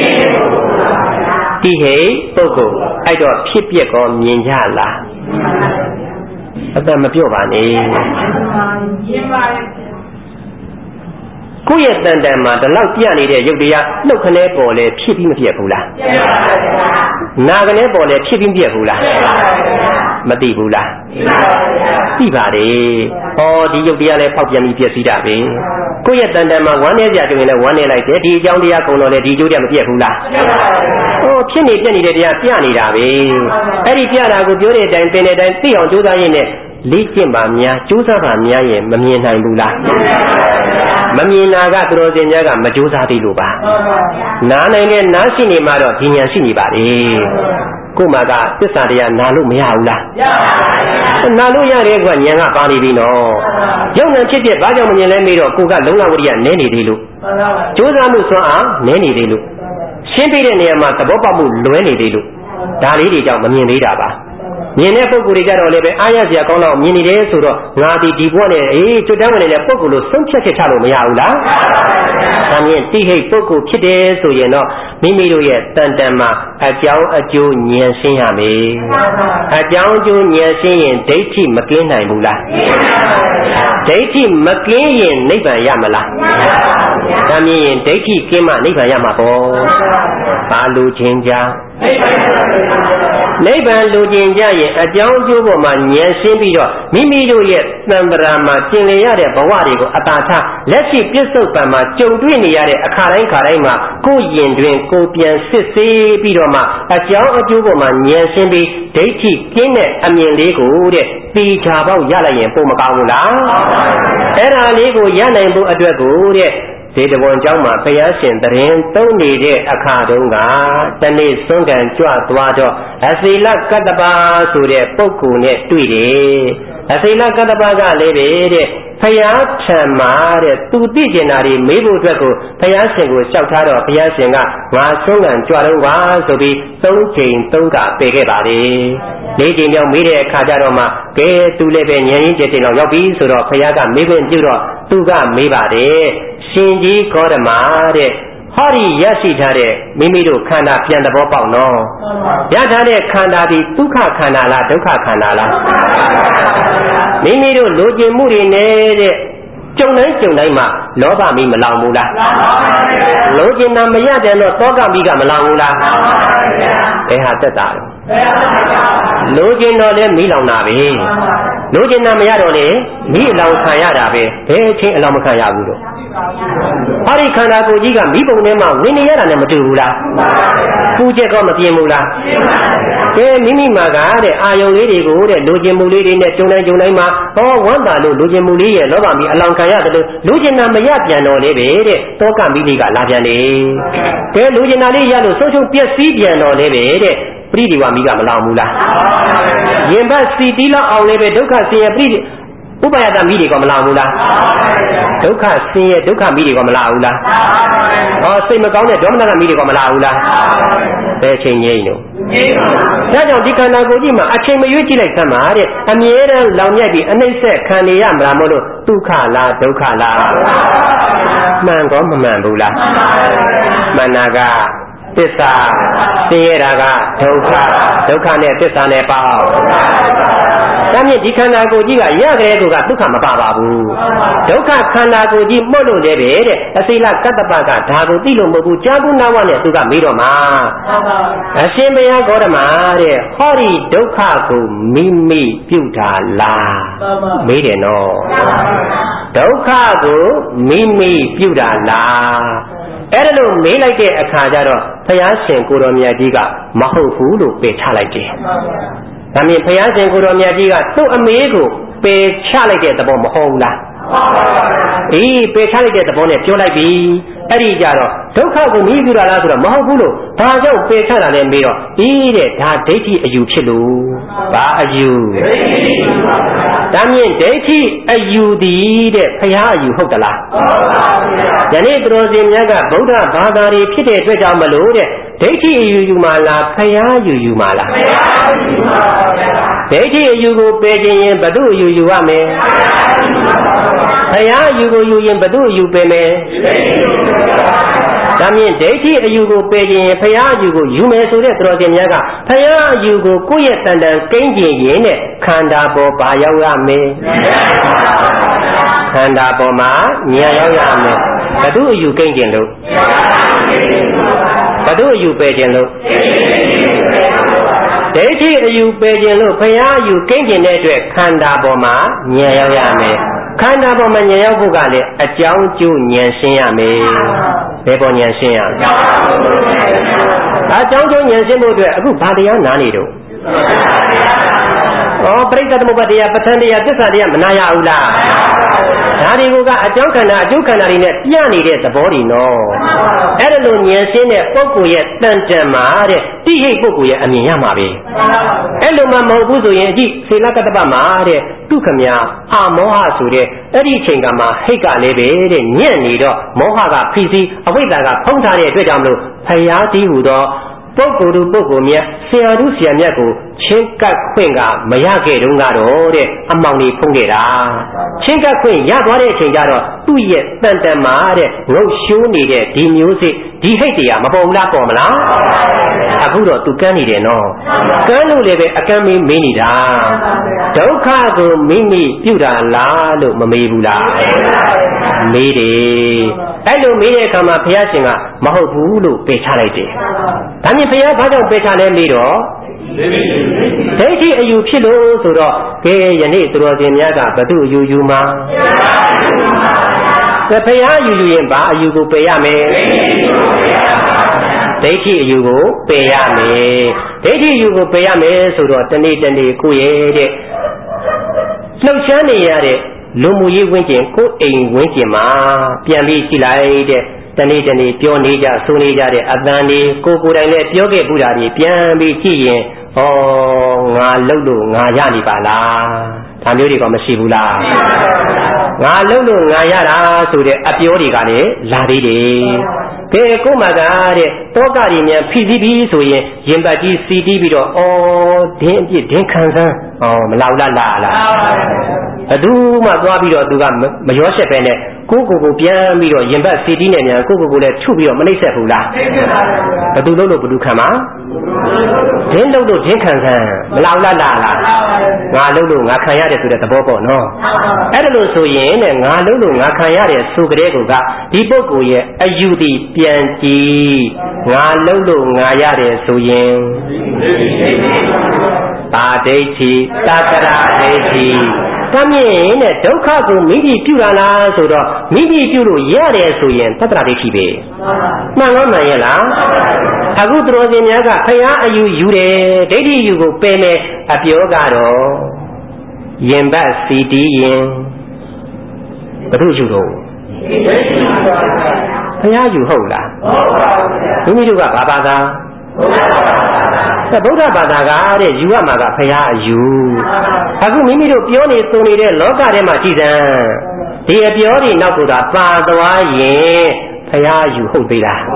တိဟိတ်ပုဂ္ဂိုလ်အဲ့တော့ဖြစ်ပြကောမြင်ကြလားအသက်မပြော့ပါနဲ့မြင်ပါတယ်ကိုယ့်ရဲ့တန်တန်မှာဒီလောက်ပြနေတဲ့ရုပ်တရားနှုတ်ခနဲပေါ်လဲဖြစ်ပြီးမပြတ်ဘူးလားပြတ်ပါဘူးဗျာနာခနဲပေါ်လဲဖြစ်ပြီးမပြတ်ဘူးလားပြတ်ပါဘူးဗျာမသိဘူးလားသိပါပါဗျာသိပါတယ်ဟောဒီယုတ်တရားလည်းဖောက်ပြန်ပြီးပြည့်စည်တာပဲကိုယ့်ရဲ့တန်တန်မှာဝမ်းနေကြတယ်လည်းဝမ်းနေလိုက်တယ်ဒီအကြောင်းတရားကုန်တော့လေဒီကျိုးတရားမပြည့်ဘူးလားဟောဖြစ်နေပြည့်နေတဲ့တရားပြနေတာပဲအဲ့ဒီပြတာကိုပြောတဲ့အတိုင်းသင်တဲ့အတိုင်းသိအောင်ကြိုးစားရင်းနဲ့လေ့ကျင့်ပါများကြိုးစားပါများရင်မမြင်နိုင်ဘူးလားမမြင်တာကသူတော်စင်များကမကြိုးစားသေးလို့ပါနားနိုင်တဲ့နားရှိနေမှတော့ဒီဉာဏ်ရှိနေပါလေကို့မှာကသစ္စာတရားနာလို့မရဘူးလားရပါဘူးနာလို့ရတယ်ကွဉာဏ်ကပါနေပြီနော်ယုံဉာဏ်ဖြစ်ဖြစ်ဘာကြောင့်မမြင်လဲမေးတော့ကိုကလုံလဝိရိယနည်းနေသေးလို့ကြိုးစားမှုစွမ်းအားနည်းနေသေးလို့ရှင်းပြတဲ့နေရာမှာသဘောပေါက်မှုလွဲနေသေးလို့ဒါလေးတွေကြောင့်မမြင်သေးတာပါမြင်တဲ့ပုဂ္ဂိုလ်တွေကြတော့လည်းပဲအားရစရာကောင်းတော့မြင်နေတယ်ဆိုတော့ငါဒီဘဝနဲ့ကျွတ်တန်းဝင်နေတဲ့ပုဂ္ဂိုလ်လို့ဆုံးဖြတ်ချက်ချလို့မရဘူးလားဒါမြင်တိဟိတ်ပုဂ္ဂိုလ်ဖြစ်တယ်ဆိုရင်တော့မိမိတို့ရဲ့တန်တန်မှာအကြောင်းအကျိုးဉာဏ်ရှင်းရမယ်အကြောင်းအကျိုးဉာဏ်ရှင်းရင်ဒိဋ္ဌိမကင်းနိုင်ဘူးလားဒိဋ္ဌိမကင်းရင်နိဗ္ဗာန်ရမလားဒါမြင်ရင်ဒိဋ္ဌိကင်းမှနိဗ္ဗာန်ရမှာပေါ့ဘာလို့ချင်းကြနိဗ္ဗာန်လိုချင်ကြရင်အကြောင်းအကျိုးပေါ်မှာဉာဏ်ရှင်းပြီးတော့မိမိတို့ရဲ့သံဃာမှာကျင်လည်ရတဲ့ဘဝတွေကိုအတာထားလက်ရှိပြစ္ဆုတ်ပံမှာကြုံတွေ့နေရတဲ့အခါတိုင်းခါတိုင်းမှာကိုယ်ရင်တွင်ကိုယ်ပြန်စစ်ဆေးပြီးတော့မှအကြောင်းအကျိုးပေါ်မှာဉာဏ်ရှင်းပြီးဒိဋ္ဌိကင်းတဲ့အမြင်လေးကိုတဲ့တီချာပေါက်ရလိုက်ရင်ပုံမကောင်းဘူးလားအဲ့ဒါလေးကိုရနိုင်ဖို့အတွက်ကိုတဲ့ဒီတဝန်ကျောင်းမှာဘုရားရှင်တရင်သုံးနေတဲ့အခါတုန်းကတနေ့စွန့်ကန်ကြွသွားတော့အစီလကတ္တပါဆိုတဲ့ပုဂ္ဂိုလ်နဲ့တွေ့တယ်အစီလကတ္တပါကလည်းပဲတဲ့ဘုရားထံမှာတဲ့သူသိကျင်တာတွေမေးဖို့အတွက်ကိုဘုရားရှင်ကိုလျှောက်ထားတော့ဘုရားရှင်ကငါစွန့်ကန်ကြွတော့ပါဆိုပြီး3 ချိန် 3 ကပယ်ခဲ့ပါလေ4 ချိန်မြောက်မေးတဲ့အခါကျတော့မှကဲသူလည်းပဲဉာဏ်ရင်းကျက်တင်လောက်ရောက်ပြီဆိုတော့ဘုရားကမေးခွင့်ပြုတော့သူကမေးပါတယ်ရှင်ကြီးဂေါတမတဲ့ဟောဒီရရှိထားတဲ့မိမိတို့ခန္ဓာပြန်သဘောပေါက်နော်ရထားတဲ့ခန္ဓာဒီဒုက္ခခန္ဓာလားဒုက္ခခန္ဓာလားမိမိတို့လိုချင်မှုတွေနဲ့တဲ့ကြုံတိုင်းမှာလောဘမီးမလောင်ဘူးလားလိုချင်တာမရတဲ့တော့တောကမီးကမလောင်ဘူးလားဘယ်ဟာသက်တာလဲလိုချင်တော့လည်းမီးလောင်တာပဲလိုချင်တာမရတော့လေမီးအလောင်ခံရတာပဲဘယ်အချင်းအလောင်မခံရဘူးတော့ဟာဒီခန္ဓာကိုယ်ကြီးကမိဘုံထဲမှာဝင်နေရတာနဲ့မတူဘူးလားပူချက်ကောမပြင်းဘူးလားကဲမိမိမှာကတဲ့အာယုံလေးတွေကိုတဲ့လိုချင်မှုလေးတွေနဲ့ကြုံတိုင်းမှာဟောဝမ်းသာလို့လိုချင်မှုလေးရဲ့လောဘမီးအလောင်ခံရတယ်လို့လိုချင်တာမရပြန်တော့လေပဲတဲ့တောကမီးလေးကလာပြန်တယ်ကဲလိုချင်တာလေးရလို့ဆုံးရှုံးပျက်စီးပြန်တော့လေပဲတဲ့ပရိဒီဝမီးကမလောင်ဘူးလားရင်ဘတ်စီတီးလောက်အောင်လေးပဲဒုက္ခဆင်းရဲပရိဒီဥပါယတမီးတွေကမလာဘူးလားဒုက္ခဆင်းရဲဒုက္ခမီးတွေကမလာဘူးလားဟောစိတ်မကောင်းတဲ့ဒေါမနကမီးတွေကမလာဘူးလားဘယ်ချိန်ငြိမ်းလို့ဒါကြောင့်ဒီခန္ဓာကိုယ်ကြီးမှာအချိန်မရွေးကြည့်လိုက်သမ်းပါတဲ့အမြဲတမ်းလောင်မြိုက်ပြီးအနှိမ့်ဆက်ခံနေရမှာမို့လို့ဒုက္ခလားဒုက္ခလားမှန်ကောမမှန်ဘူးလားမှန်တာကသစ္စာဆင်းရဲတာကဒုက္ခဒုက္ခနဲ့သစ္စာနဲ့ပေါင်းဒါမြင့်ဒီခန္ဓာကိုယ်ကြီးကရကြတဲ့သူကဒုက္ခမပါပါဘူးဒုက္ခခန္ဓာကိုယ်ကြီးမှုတ်လို့လည်းပဲတဲ့အစိလကတ္တပကဒါကိုသိလို့မဟုတ်ဘူးကြာဘူးနာဝနဲ့သူကမေးတော့မှာအရှင်ဘုရားဂေါတမတဲ့ဟောဒီဒုက္ခကိုမိမိပြုတာလားမေးတယ်နော်ဒုက္ခကိုမိမိပြုတာလားအဲ့ဒါလို့မေးလိုက်တဲ့အခါကျတော့ဘုရားရှင်ကိုတော်မြတ်ကြီးကမဟုတ်ဘူးလို့ပယ်ချလိုက်တယ်ဒါမြင်ဘုရားရှင်ကိုတော်မြတ်ကြီးကသူ့အမေကိုပယ်ချလိုက်တဲ့သဘောမဟုတ်ဘူးလားအေးပယ်ချလိုက်တဲ့သဘောနဲ့ပြောလိုက်ပြီအဲ့ဒီကြတော့ဒုက္ခကိုမြည်ပြတာလားဆိုတော့မဟုတ်ဘူးလို့ဘာကြောင့်ပယ်ချတာလဲမေးတော့အေးတဲ့ဒါဒိဋ္ဌိအယူဖြစ်လို့ဘာအယူဒါမြင်ဒိဋ္ဌိအယူသည်တဲ့ဘုရားအယူဟုတ်သလားဟုတ်ပါဘူးယနေ့သူတော်စင်များကဗုဒ္ဓဘာသာတွေဖြစ်တဲ့အတွက်ကြောင့်မလို့တဲ့ဒိဋ္ဌိအယူယူမှာလားဘုရားယူမှာလားဘုရားယူပါဗျာဒိဋ္ဌိအယူကိုပယ်ခြင်းရင်ဘု து အယူယူရမယ်ဘုရားအယူကိုယူရင်ဘု து အယူပယ်မယ်ဒါမြင်ဒိဋ္ဌိအယူကိုပယ်ခြင်းဘုရားအယူကိုယူမယ်ဆိုတဲ့သူတော်စင်များကဘုရားအယူကိုကိုယ့်ရဲ့တန်တန်ကိန်းကျင်ရင်နဲ့ခန္ဓာပေါ်ပါရောက်ရမယ်ခန္ဓာပေါ်မှာဉာဏ်ရောက်ရမယ်ဘု து အယူကိန်းကျင်လို့ဘု து အယူပယ်ခြင်းလို့ဒဒိဋ္ဌိအယူပယ်ခြင်းလို့ဘုရားအယူကိန်းကျင်တဲ့အတွက်ခန္ဓာပေါ်မှာဉာဏ်ရောက်ရမယ်ခန္ဓာပေါ်မှာဉာဏ်ရောက်ဖို့ကလည်းအကြောင်းကျိုးဉာဏ်ရှင်းရမယ်ဘယ်ပေါ်ဉာဏ်ရှင်းရလဲအကြောင်းကျိုးဉာဏ်ရှင်းဖို့အတွက်အခုဘာတရားနာနေတော့ပရိစ္ဆေသမုပ္ပါဒတရားပဋ္ဌာန်းတရားသစ္စာတရားမနာရဘူးလားဒါတွေကိုကအကြောင်းခန္ဓာအကျိုးခန္ဓာတွေနဲ့ပြနေတဲ့သဘောတွေနော်အဲ့ဒါလိုဉာဏ်ရှင်းတဲ့ပုဂ္ဂိုလ်ရဲ့တန်တန်မှာတဲ့တိဟိတ်ပုဂ္ဂိုလ်ရဲ့အမြင်ရမှာပဲအဲ့လိုမှမဟုတ်ဘူးဆိုရင်အကြည့်စေလကတ္တပမှာတဲ့တုခမညာအာမောဟဆိုတဲ့အဲ့ဒီအချိန်ကမှဟိတ်ကလည်းပဲတဲ့ညံ့နေတော့မောဟကဖိစီးအဝိဇ္ဇာကဖုံးထားတဲ့အတွက်ကြောင့်မလို့ဖယားကြီးဟူသောပုဂ္ဂိုလ်သူပုဂ္ဂိုလ်မြတ်ဆရာသူဆရာမြတ်ကိုချင်းကပ်ခွင့်ကမရခဲ့တုန်းကတော့တဲ့အမောင်ကြီးဖုံးခဲ့တာချင်းကပ်ခွင့်ရသွားတဲ့အချိန်ကျတော့သူ့ရဲ့တန်တန်မှာတဲ့ငုတ်ရှိုးနေတဲ့ဒီမျိုးစစ်ဒီဟိတ်တရားမပေါ်ဘူးလားပေါ်မလားအခုတော့သူကန်းနေတယ်နော်ကန်းလို့လည်းပဲအကန်းမေးနေတာဒုက္ခကိုမိမိပြုတာလားလို့မမေးဘူးလားမေးတယ်အဲ့လိုမေးတဲ့အခါမှာဘုရားရှင်ကမဟုတ်ဘူးလို့ပယ်ချလိုက်တယ်ဒါမြင်ဘုရားဘာကြောင့်ပယ်ချလဲမေးတော့ဒိဋ္ဌိအယူဖြစ်လို့ဆိုတော့ကဲယနေ့သူတော်စင်များကဘသူအယူယူမှာဘုရားယူယူရင်ဘာအယူကိုပယ်ရမယ်ဒိဋ္ဌိအယူကိုပယ်ရမယ်ဒိဋ္ဌိအယူကိုပယ်ရမယ်ဆိုတော့တနေ့တနေ့ကိုရဲ့တဲ့လှုပ်ရှားနေရတဲ့လူမှုရေးဝန်းကျင်ကိုယ်အိမ်ဝန်းကျင်မှာပြန်ပြီးကြည့်လိုက်တဲ့တနေ့တနေ့ပြောနေကြဆိုနေကြတဲ့အတန်တွေကိုယ်တိုင်လည်းပြောခဲ့ပူတာတွေပြန်ပြီးကြည့်ရင်ဩငါလှုပ်လို့ငါရနေပါလားဒါမျိုးတွေကမရှိဘူးလားငါလှုပ်လို့ငါရတာဆိုတဲ့အပြောတွေကလည်းလာသေးတယ်ကဲကို့မှာကတဲ့တောကတွေမြန်ဖိစီးပြီးဆိုရင်ရင်ပတ်ကြီးစီတီးပြီးတော့ဒင်းအပြစ်ဒင်းခံစမ်းမလောက်လားဘသူမှသွားပြီးတော့သူကမရောရှက်ပဲနဲ့ကိုပြန်ပြီးတော့ရင်ပတ်စီတီးနေမြန်ကိုလည်းထုပြီးတော့မနှိမ့်ဆက်ဘူးလားဘသူလို့ဘသူခံမှာဒင်းလို့ဒင်းခံစမ်းမလောက်လားငါလို့ငါခံရတယ်ဆိုတဲ့သဘောပေါ့နော်အဲ့ဒါလို့ဆိုရင်တဲ့ငါလို့ငါခံရတယ်ဆိုကြတဲ့ကောဒီပုဂ္ဂိုလ်ရဲ့အယူတည်ပြန်ကြည့်ငါလို့ငါရတယ်ဆိုရင်ပါဒိဋ္ဌိတတ္တရာဒိဋ္ဌိတမ်းမြင်တဲ့ဒုက္ခကိုမိမိပြုတာလားဆိုတော့မိမိပြုလို့ရတယ်ဆိုရင်တတ္တရာဒိဋ္ဌိပဲမှန်လားမှန်ရဲ့လားအခုသူတော်စင်များကဖယားအယူယူတယ်ဒိဋ္ဌိယူကိုပယ်မယ်အပြောကတော့ရင်ပတ်စီတီးရင်ဘု து ယူတော့ဖယားယူဟုတ်လားမိမိတို့ကဘာဘာသာဗုဒ္ဓဘာသာကတဲ့ယူရမှာကဖယားအယူအခုမိမိတို့ပြောနေဆိုနေတဲ့လောကထဲမှာကြည်စမ်းဒီအပြောတွေနောက်ကသာပါသွားရင်ဖယားအယူဟုတ်သေးလား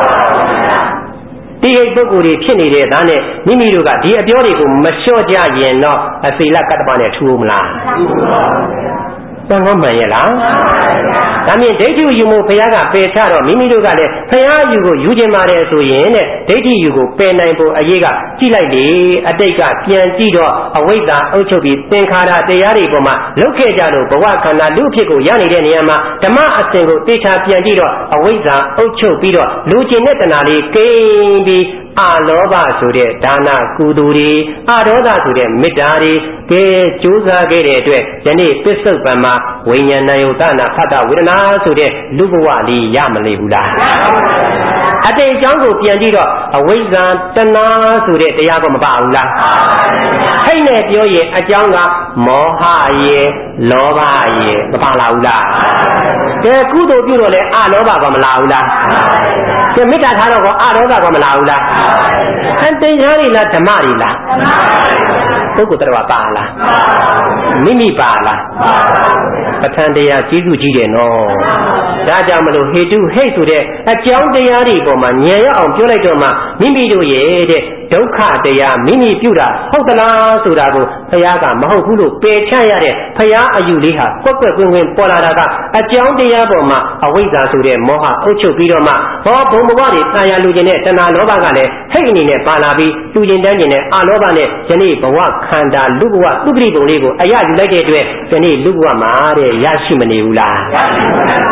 ဒီပုဂ္ဂိုလ်တွေဖြစ်နေတဲ့ဒါနဲ့မိမိတို့ကဒီအပြောတွေကိုမလျှော့ကြရင်တော့အစိလကတ္တပနဲ့ထူမလားမှန်မှန်ရဲ့လားဒါမြင်ဒိဋ္ဌိယူမှုဘုရားကပယ်ချတော့မိမိတို့ကလည်းဘုရားယူကိုယူခြင်းပါတယ်ဆိုရင်တဲ့ဒိဋ္ဌိယူကိုပယ်နိုင်ဖို့အရေးကကြည့်လိုက်လေအတိတ်ကပြန်ကြည့်တော့အဝိဇ္ဇာအုပ်ချုပ်ပြီးသင်္ခါရတရားတွေပေါ်မှာလုတ်ခဲ့ကြလို့ဘဝခန္ဓာလူဖြစ်ကိုရနေတဲ့နေရာမှာဓမ္မအစဉ်ကိုတေချာပြန်ကြည့်တော့အဝိဇ္ဇာအုပ်ချုပ်ပြီးတော့လူကျင်တဲ့တဏှာလေးကိန်းပြီးအာလောဘဆိုတဲ့ဒါနကုသိုလ်တွေအာဒေါသဆိုတဲ့မေတ္တာတွေကဲကြိုးစားခဲ့တဲ့အတွက်ယနေ့ပစ္စုပန်မှာဝိညာဏယုတ်တနာဖတ်တာဝေဒနာဆိုတဲ့လူဘဝလေးရမနေဘူးလားအတိတ်အကြောင်းကိုပြန်ကြည့်တော့အဝိဇ္ဇာတဏှာဆိုတဲ့တရားကမပါဘူးလားဟဲ့နဲ့ပြောရင်အကြောင်းကမောဟရဲ့လောဘရဲ့မပါလာဘူးလားကဲကုသိုလ်ပြုတော့လေအလောဘကမလာဘူးလားကဲမေတ္တာထားတော့အဒေါသကမလာဘူးလားအတိတ်သားတွေလားဓမ္မတွေလားပုဂ္ဂိုလ်တော်ပါလားမိမိပါလားပဋ္ဌာန်းတရားကျေးဇူးကြီးတယ်နော်ဒါကြောင့်မလို့ဟေတုဟိတ်ဆိုတဲ့အကြောင်းတရားတွေပေါ်မှာဉာဏ်ရအောင်ပြောလိုက်တော့မှမိမိတို့ရဲ့တဲ့ဒုက္ခတရားမိမိပြုတာဟုတ်သလားဆိုတာကိုဘုရားကမဟုတ်ဘူးလို့ပယ်ချရတဲ့ဘုရားအယူလေးဟာကွက်ကွက်ကွင်းကွင်းပေါ်လာတာကအကြောင်းတရားပေါ်မှာအဝိဇ္ဇာဆိုတဲ့မောဟအုပ်ချုပ်ပြီးတော့မှဘုံဘဝတွေတာယာလူကျင်တဲ့တဏှာလောဘကလည်းဟိတ်အနေနဲ့ပါလာပြီးလူကျင်တန်းကျင်တဲ့အာလောဘနဲ့ယနေ့ဘဝခန္ဓာလူဘဝသူပတိပုံလေးကိုအရယူလိုက်တဲ့အတွက်ယနေ့လူဘဝမှာတဲ့ရရှိမနေဘူးလား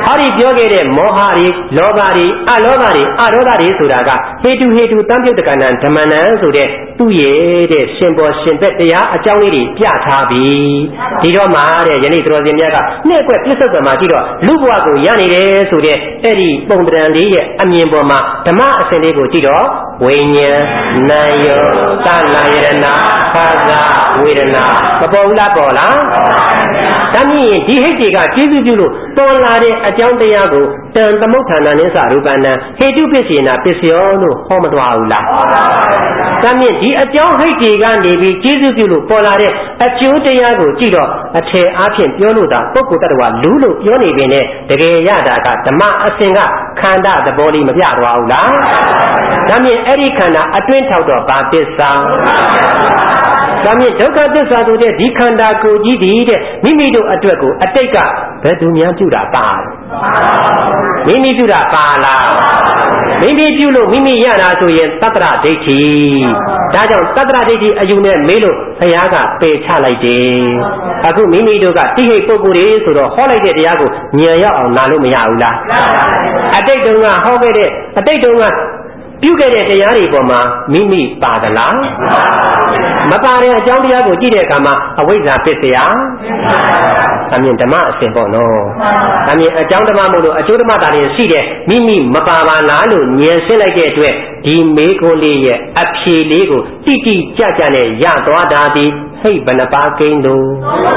ဟောဒီပြောခဲ့တဲ့မောဟတွေလောဘတွေအလောဘတွေအဒေါသတွေဆိုတာကဟေတုတံပြုတ်တက္ကဏံဓမ္မနံဆိုတဲ့သူ့ရဲ့တဲ့ရှင်ပေါ်ရှင်သက်တရားအကြောင်းလေးတွေပြထားပြီးဒီတော့မှတဲ့ယနေ့တော်စင်မြတ်ကနှစ်ကွက်ပြစ္ဆုတ်ကံမှာကြည့်တော့လူဘဝကိုရနေတယ်ဆိုတဲ့အဲ့ဒီပုံတံလေးရဲ့အမြင်ပေါ်မှာဓမ္မအစဉ်လေးကိုကြည့်တော့ဝိညာဉ်နာယောသနာယရဏခါသာဝေဒနာမပေါ်ဘူးလားပေါ်လားဒါမြင်ဒီဟိတ်တွေကကျေးဇူးပြုလို့ပေါ်လာတဲ့အကြောင်းတရားကိုတန်သမုဋ္ဌာဏနိသရူပဏံဟေတုပစ္စေနာပစ္စယောလို့ဟောမတော်ဘူးလားဒါမြင်ဒီအကြောင်းဟိတ်တွေကနေပြီးကျေးဇူးပြုလို့ပေါ်လာတဲ့အကျိုးတရားကိုကြည့်တော့အထည်အားဖြင့်ပြောလို့တာပုဂ္ဂိုလ်တ attva လူလို့ပြောနေပင်နဲ့တကယ်ရတာကဓမ္မအစဉ်ကခန္ဓာသဘောလေးမပြသွားဘူးလားဒါမြင်အဲ့ဒီခန္ဓာအတွင်းထောက်တော့ဘာသစ္စာဒါမြင်ဒုက္ခသစ္စာဆိုတဲ့ဒီခန္ဓာကိုယ်ကြီးဒီတဲ့မိမိတို့အတွက်ကိုအတိတ်ကဘယ်သူများပြုတာပါမိမိပြုတာပါလားမိမိပြုလို့မိမိရတာဆိုရင်သတ္တရဒိဋ္ဌိဒါကြောင့်သတ္တရဒိဋ္ဌိအယူနဲ့မေးလို့ဘုရားကပယ်ချလိုက်တယ်အခုမိမိတို့ကတိဟိတ်ပုဂ္ဂိုလ်တွေဆိုတော့ဟောလိုက်တဲ့တရားကိုဉာဏ်ရောက်အောင်နာလို့မရဘူးလားအတိတ်တုန်းကဟောခဲ့တဲ့အတိတ်တုန်းကပြုခဲ့တဲ့တရားတွေပေါ်မှာမိမိပါသလားမပါတဲ့အကြောင်းတရားကိုကြည့်တဲ့အခါမှာအဝိဇ္ဇာဖြစ်เสียအမြင်ဓမ္မအစဉ်ပေါ့နော်အမြင်အကြောင်းဓမ္မမို့လို့အကျိုးဓမ္မတာတွေရှိတယ်မိမိမပါပါလားလို့ဉာဏ်ရှင်းလိုက်တဲ့အတွက်ဒီမေခွန်းလေးရဲ့အဖြေလေးကိုတိတိကျကျနဲ့ရသွားတာဒီဟိတ်ဘဏ္ဍပါကိန်းတို့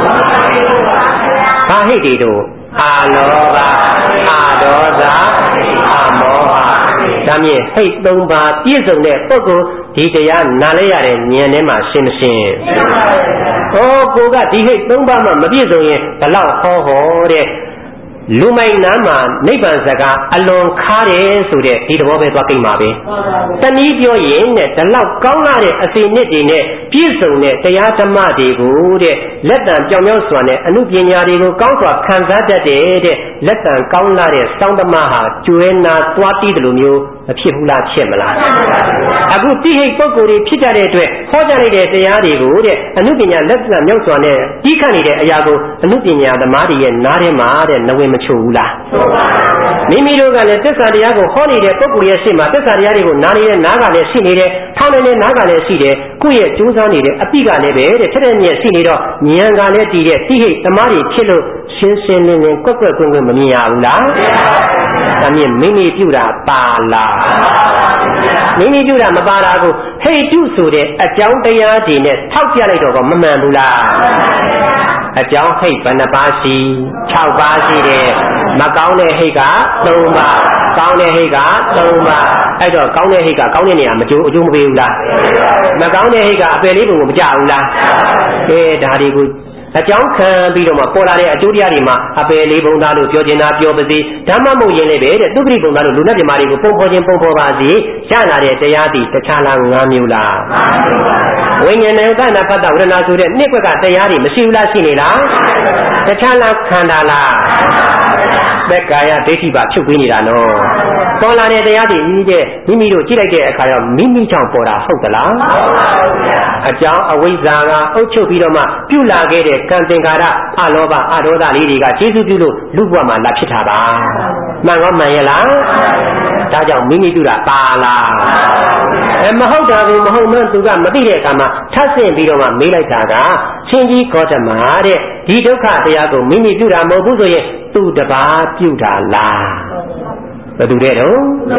ဘာဟိတ်တွေတို့အာလောဘအာဒေါသအာမောဟဒါမြင်ဟိတ်၃ပါးပြည့်စုံတဲ့ပုဂ္ဂိုလ်ဒီတရားနာလဲရတဲ့ဉာဏ်ထဲမှာရှင်းမရှင်းကိုကဒီဟိတ်၃ပါးမှမပြည့်စုံရင်ဘလောက်ဟောတဲ့လူမိုင်နားမှာနိဗ္ဗာန်စကားအလွန်ခါတယ်ဆိုတဲ့ဒီသဘောပဲသွားကိန်းပါပဲတနည်းပြောရင်တဲ့ဒီလောက်ကောင်းလာတဲ့အစီအနစ်တွေနဲ့ပြည့်စုံတဲ့တရားဓမ္မတွေကိုတဲ့လက်တံပြောင်ပြောင်စွာနဲ့အနုပညာတွေကိုကောင်းစွာခံစားတတ်တဲ့လက်တံကောင်းလာတဲ့စောင့်ဓမ္မဟာကျွဲနာသွားတီးတယ်လို့မျိုးမဖြစ်ဘူးလားဖြစ်မလားအခုတိဟိတ်ပုဂ္ဂိုလ်တွေဖြစ်ကြတဲ့အတွက်ဟောကြလိုက်တဲ့တရားတွေကိုတဲ့အနုပညာလက်တံမြောက်စွာနဲ့တီးခတ်နေတဲ့အရာကိုအနုပညာသမားတွေရဲ့နားထဲမှာတဲ့နဝင်မချို့ဘူးလားမိမိတို့ကလည်းသစ္စာတရားကိုဟောနေတဲ့ပုဂ္ဂိုလ်ရဲ့ရှေ့မှာသစ္စာတရားတွေကိုနားနေတဲ့နားကလည်းရှိနေတယ်ထောင်းနေတဲ့နားကလည်းရှိတယ်ကိုယ့်ရဲ့ကြိုးစားနေတဲ့အပိကလည်းပဲတဲ့ထက်တဲ့မြက်ရှိနေတော့ဉာဏ်ကလည်းတည်တဲ့တိဟိတ်သမားတွေဖြစ်လို့ရှင်းရှင်းလင်းလင်းကွက်ကွက်ကွင်းကွင်းမမြင်ရဘူးလားဒါမြင်မိမိပြုတာပါလားမိမိပြုတာမပါတာကိုဟိတ်တုဆိုတဲ့အကြောင်းတရားတွေနဲ့ထောက်ပြလိုက်တော့မမှန်ဘူးလားအကြောင်းဟိတ်ဘယ်နှပါးရှိ6ပါးရှိတယ်မကောင်းတဲ့ဟိတ်က3ပါးကောင်းတဲ့ဟိတ်က3ပါးအဲ့တော့ကောင်းတဲ့ဟိတ်ကကောင်းတဲ့နေရာမကျိုးအကျိုးမပေးဘူးလားမကောင်းတဲ့ဟိတ်ကအပယ်လေးပုံကိုမကြဘူးလားဒါတွေကိုအကြောင်းခံပြီးတော့မှပေါ်လာတဲ့အကျိုးတရားတွေမှာအပယ်လေးပုံသားလို့ပြောချင်တာပြောပါစေဓမ္မမို့ရင်လည်းပဲတဲ့သုခရိပုံသားလို့လူနဲ့ပြမာတွေကိုပုံဖော်ခြင်းပုံဖော်ပါစေရလာတဲ့တရားတွေတခြားလား5မျိုးလားဝိညာဉ်နဲ့သနာဖတ်တာဝရဏဆိုတဲ့နှစ်ကွက်ကတရားတွေမရှိဘူးလားရှိနေလားတခြားလားခန္ဓာလားသက္ကာယဒိဋ္ဌိပါဖြုတ်ပေးနေတာနော်ပေါ်လာတဲ့တရားတွေကြီးတဲ့မိမိတို့ကြည့်လိုက်တဲ့အခါကျမိမိကြောင့်ပေါ်တာဟုတ်သလားအကြောင်းအဝိဇ္ဇာကအုပ်ချုပ်ပြီးတော့မှပြုလာခဲ့တဲ့ကံသင်္ခါရအလောဘအဒေါသလေးတွေကကျေစုပြုလို့လူဘဝမှာလာဖြစ်တာပါမှန်ကောမှန်ရဲ့လားဒါကြောင့်မိမိပြုတာပါလားမဟုတ်တာကိုမဟုတ်မှန်းသူကမသိတဲ့အခါမှာထပ်ဆင့်ပြီးတော့မှမေးလိုက်တာကရှင်ကြီးဂေါတမတဲ့ဒီဒုက္ခတရားကိုမိမိပြုတာမဟုတ်ဘူးဆိုရင်သူတပါးပြုတာလားဘယ်သူတဲ့တော့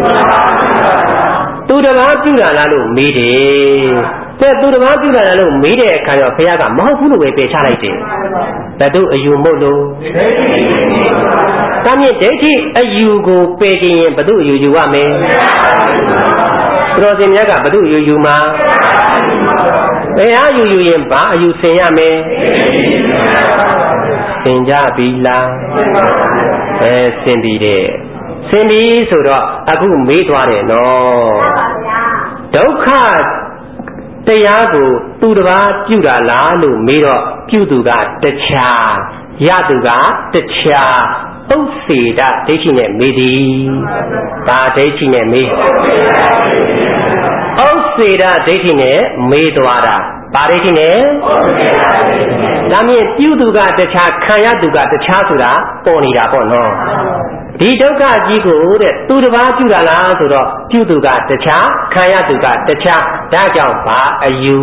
သူတပါးပြုတာလားလို့မေးတယ်သူတပါးပြုတာလားလို့မေးတဲ့အခါကျတော့ဘုရားကမဟုတ်ဘူးလို့ပဲပယ်ချလိုက်တယ်ဘယ်သူအယူမို့လို့ဒါမြင့်ဒိဋ္ဌိအယူကိုပယ်ခြင်းရင်ဘယ်သူအယူယူရမလဲသူတော်စင်များကဘယ်သူအယူယူမှာဘယ်အယူယူရင်ဘာအယူဆင်ရမလဲသင်ကြပြီလားဆင်ပြီတဲ့ဆင်ပြီဆိုတော့အခုမေးသွားတယ်နော်ဒုက္ခတရားကိုသူတစ်ပါးပြုတာလားလို့မေးတော့ပြုသူကတခြားရသူကတခြားဥစ္စေတဒိဋ္ဌိနဲ့မေးသည်ဘာဒိဋ္ဌိနဲ့မေးဥစ္စေတဒိဋ္ဌိနဲ့မေးသွားတာဘာဒိဋ္ဌိနဲ့ဒါမြင်ပြုသူကတခြားခံရသူကတခြားဆိုတာပေါ်နေတာပေါ့နော်ဒီဒုက္ခကြီးကိုတဲ့သူတစ်ပါးပြုတာလားဆိုတော့ပြုသူကတခြားခံရသူကတခြားဒါကြောင့်ဘာအယူ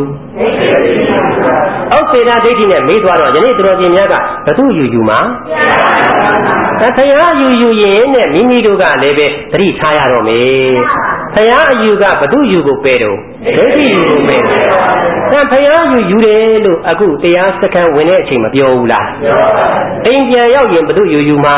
ဥစ္စေတာဒိဋ္ဌိနဲ့မေးသွားတော့ယနေ့တော်ရှင်များကဘသူယူမှာဖယားယူရင်နဲ့မိမိတို့ကလည်းပဲသတိထားရတော့မယ်ဖယားအယူကဘသူယူကိုပဲတော့ဒိဋ္ဌိယူကိုပဲဒါဖယားယူတယ်လို့အခုတရားစခန်းဝင်တဲ့အချိန်မပြောဘူးလားအိမ်ပြန်ရောက်ရင်ဘသူယူမှာ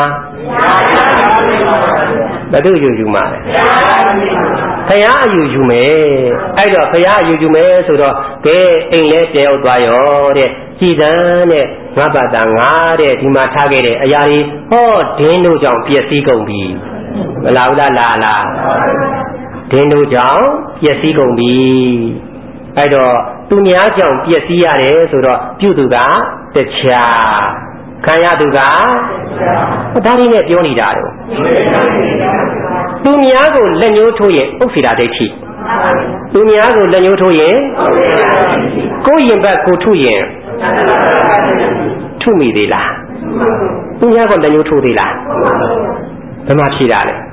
ဘသူယူမှာဖယားအယူမယ်အဲ့တော့ဖယားယူမယ်ဆိုတော့ကဲအိမ်လည်းပြန်ရောက်သွားရောတဲ့ကြည်စမ်းတဲ့ငါဘာသာငါတဲ့ဒီမှာထားခဲ့တဲ့အရာတွေဟောဒင်းတို့ကြောင့်ပျက်စီးကုန်ပြီမလားဘူးလားလားဒင်းတို့ကြောင့်ပျက်စီးကုန်ပြီအဲ့တော့သူများကြောင့်ပျက်စီးရတယ်ဆိုတော့ပြုသူကတခြားခံရသူကဒါလေးနဲ့ပြောနေတာတော့သူများကိုလက်ညှိုးထိုးရင်ဥစ္စေတာဒိဋ္ဌိသူများကိုလက်ညှိုးထိုးရင်ကိုယ်ရင်ဘက်ကိုထုရင်ထုမိသေးလားသူများကလက်ညှိုးထိုးသေးလားဘယ်မှာဖြေတာလဲ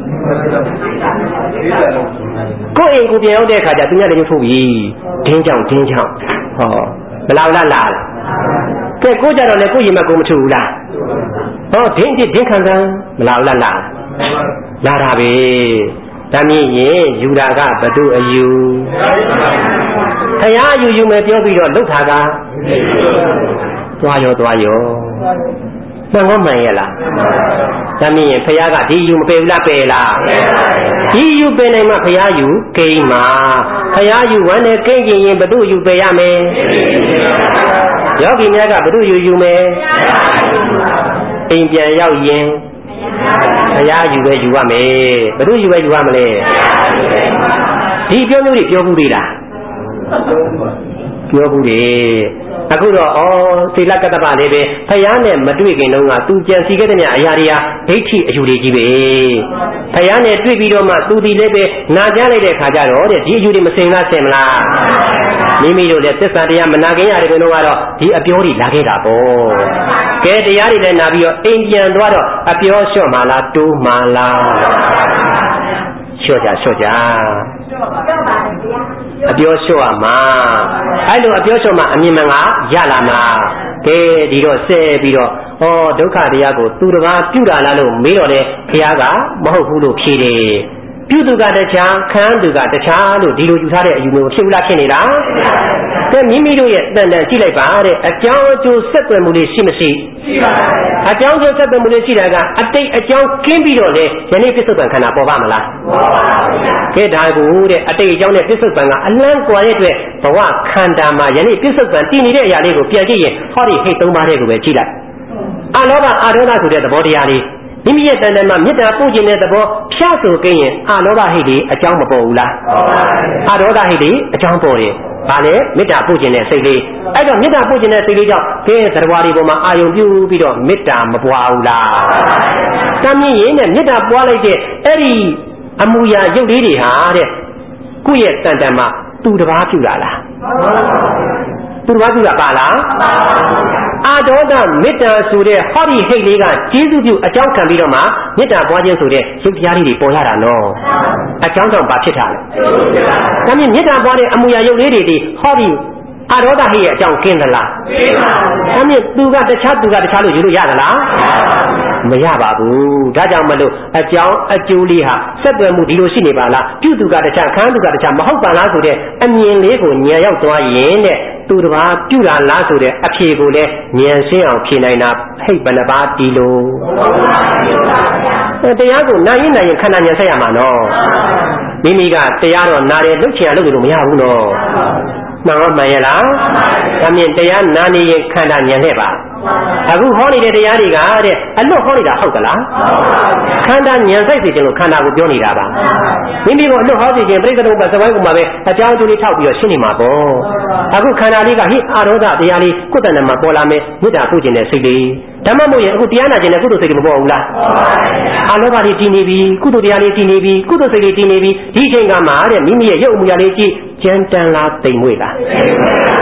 ကိုယ်အိမ်ကိုပြန်ရောက်တဲ့အခါကျသူများလက်ညှိုးထိုးပြီဒင်းချောင်းဟောမလားလားကဲကိုကြတော့လေကိုရင်မကိုမထူဘူးလားဟောဒင်းခံခံမလားလာတာပဲဒါမြင်ရင်ယူတာကဘသူအယူခရားအယူမယ်ပြောပြီးတော့လှုပ်တာကသွားရောမှန်ကောမှန်ရဲ့လားဒါမြင်ရင်ဖရားကဒီယူမပယ်ဘူးလားပယ်လားဒီယူပယ်နိုင်မှဖရားယူကိန်းမှာဖရားယူဝမ်းနဲ့ကိန်းရင်ဘသူယူပယ်ရမယ်ယောဂီများကဘုရုယူမယ်အိမ်ပြန်ရောက်ရင်ဘုရားယူပဲယူရမယ်ဘုရုယူပဲယူရမလဲဒီပြောမျိုးတွေပြောဘူးသေးလားပြောဘူးတယ်အခုတော့သီလကတ္တပလေးပဲဖယားနဲ့မတွေ့ခင်တုန်းကသူကြံစီခဲ့တဲ့များအရာတွေဟာဒိဋ္ဌိအယူတွေကြီးပဲဖယားနဲ့တွေ့ပြီးတော့မှသူဒီလည်းပဲနာကြားလိုက်တဲ့ခါကျတော့တဲ့ဒီအယူတွေမစင်လားဆင်မလားမိမိတို့လည်းသစ္စာတရားမနာခင်ရတယ်ဘယ်တော့ကတော့ဒီအပြောတွေလာခဲ့တာပေါ့ကဲတရားတွေလည်းနာပြီးတော့အိမ်ပြန်သွားတော့အပြောလျှော့မှလားတိုးမှလားလျှော့ကြအပြောလျှော့ရမှာအဲ့လိုအပြောလျှော့မှအမြင်မှန်ကရလာမှာကဲဒီတော့ဆဲပြီးတော့ဒုက္ခတရားကိုသူတစ်ပါးပြုတာလားလို့မေးတော့တယ်ဘုရားကမဟုတ်ဘူးလို့ဖြေတယ်ပြုသူကတခြားခံသူကတခြားလို့ဒီလိုယူထားတဲ့အယူမျိုးဖြစ်ဘူးလားဖြစ်နေတာကဲမိမိတို့ရဲ့တန်တန်ကြည့်လိုက်ပါတဲ့အကြောင်းအကျိုးဆက်သွယ်မှုတွေရှိမရှိရှိပါဘူးအကြောင်းအကျိုးဆက်သွယ်မှုတွေရှိတာကအတိတ်အကြောင်းကင်းပြီးတော့လေယနေ့ပစ္စုပန်ခန္ဓာပေါ်ပါမလားပေါ်ပါဘူးကဲဒါကိုတဲ့အတိတ်အကြောင်းနဲ့ပစ္စုပန်ကအလန်းကွာတဲ့အတွက်ဘဝခန္ဓာမှာယနေ့ပစ္စုပန်တည်နေတဲ့အရာလေးကိုပြန်ကြည့်ရင်ဟောဒီဟိတ်သုံးပါးတဲ့ကိုပဲကြည့်လိုက်အလောဘအာဒေါသဆိုတဲ့သဘောတရားလေးမိမိရဲ့တန်တန်မှာမေတ္တာပို့ခြင်းတဲ့သဘောဖြတ်ဆိုကိန်းရင်အာလောဘဟိတ်တွေအကြောင်းမပေါ်ဘူးလားအာဒေါသဟိတ်တွေအကြောင်းပေါ်တယ်ဘာလဲမေတ္တာပို့ခြင်းတဲ့စိတ်လေးအဲ့တော့မေတ္တာပို့ခြင်းတဲ့စိတ်လေးကြောင့်ကဲသတ္တဝါတွေပေါ်မှာအာယုံပြုပြီးတော့မေတ္တာမပွားဘူးလားတမ်းမြင်ရင်နဲ့မေတ္တာပွားလိုက်တဲ့အဲ့ဒီအမူအရာရုပ်လေးတွေဟာတဲ့ကိုယ့်ရဲ့တန်တန်မှာသူတစ်ပါးပြုတာလားသူတစ်ပါးပြုတာပါလားအာဒေါသမေတ္တာဆိုတဲ့ဟောဒီဟိတ်လေးကကျေးဇူးပြုအကြောင်းခံပြီးတော့မှမေတ္တာပွားခြင်းဆိုတဲ့ရုပ်တရားလေးတွေပေါ်ရတာနော်အကြောင်းကြောင့်ဘာဖြစ်တာလဲဒါမြင်မေတ္တာပွားတဲ့အမူအရာရုပ်လေးတွေဒီဟောဒီအာဒေါသဟိတ်ရဲ့အကြောင်းကင်းသလားကင်းပါဘူးဒါမြင်သူကတခြားလို့ယူလို့ရသလားမရပါဘူးဒါကြောင့်မလို့အကြောင်းအကျိုးလေးဟာဆက်သွယ်မှုဒီလိုရှိနေပါလားပြုသူကတခြားခံသူကတခြားမဟုတ်ပါလားဆိုတဲ့အမြင်လေးကိုဉာဏ်ရောက်သွားရင်တဲ့သူတစ်ပါးပြုတာလားဆိုတဲ့အဖြေကိုလည်းဉာဏ်ရှင်းအောင်ဖြေနိုင်တာဟိတ်ဘယ်နှပါးဒီလိုတရားကိုနာရင်ခန္ဓာဉာဏ်ဆက်ရမှာနော်မိမိကတရားတော့နာတယ်လုပ်ချင်လို့မရဘူးနော်မှန်မှန်ရဲ့လားဒါမြင်တရားနာနေရင်ခန္ဓာဉာဏ်နဲ့ပါအခုဟောနေတဲ့တရားတွေကအလွတ်ဟောနေတာဟုတ်ကလားခန္ဓာဉာဏ်ဆိုင်စေခြင်းလို့ခန္ဓာကိုပြောနေတာပါမိမိကိုအလွတ်ဟောစေခြင်းပြိဿတုပ္ပသဝိုင်းကမှာပဲအကြောင်းအကျိုးလေးထောက်ပြီးတော့ရှင်းနေမှာပေါ့အခုခန္ဓာလေးကဟိအာရောဓတရားလေးကိုယ်တဏ္ဍမှာပေါ်လာမယ်မေတ္တာပို့ခြင်းနဲ့စိတ်လေးဓမ္မမို့ရင်အခုတရားနာခြင်းနဲ့ကုသိုလ်စိတ်တွေမပေါ်ဘူးလားအာလောဘလေးတည်နေပြီကုသိုလ်တရားလေးတည်နေပြီကုသိုလ်စိတ်လေးတည်နေပြီဒီအချိန်ကမှတဲ့မိမိရဲ့ရုပ်အမူအရာလေးကြည့်ကြမ်းတမ်းလားတိမ်မွေ့လား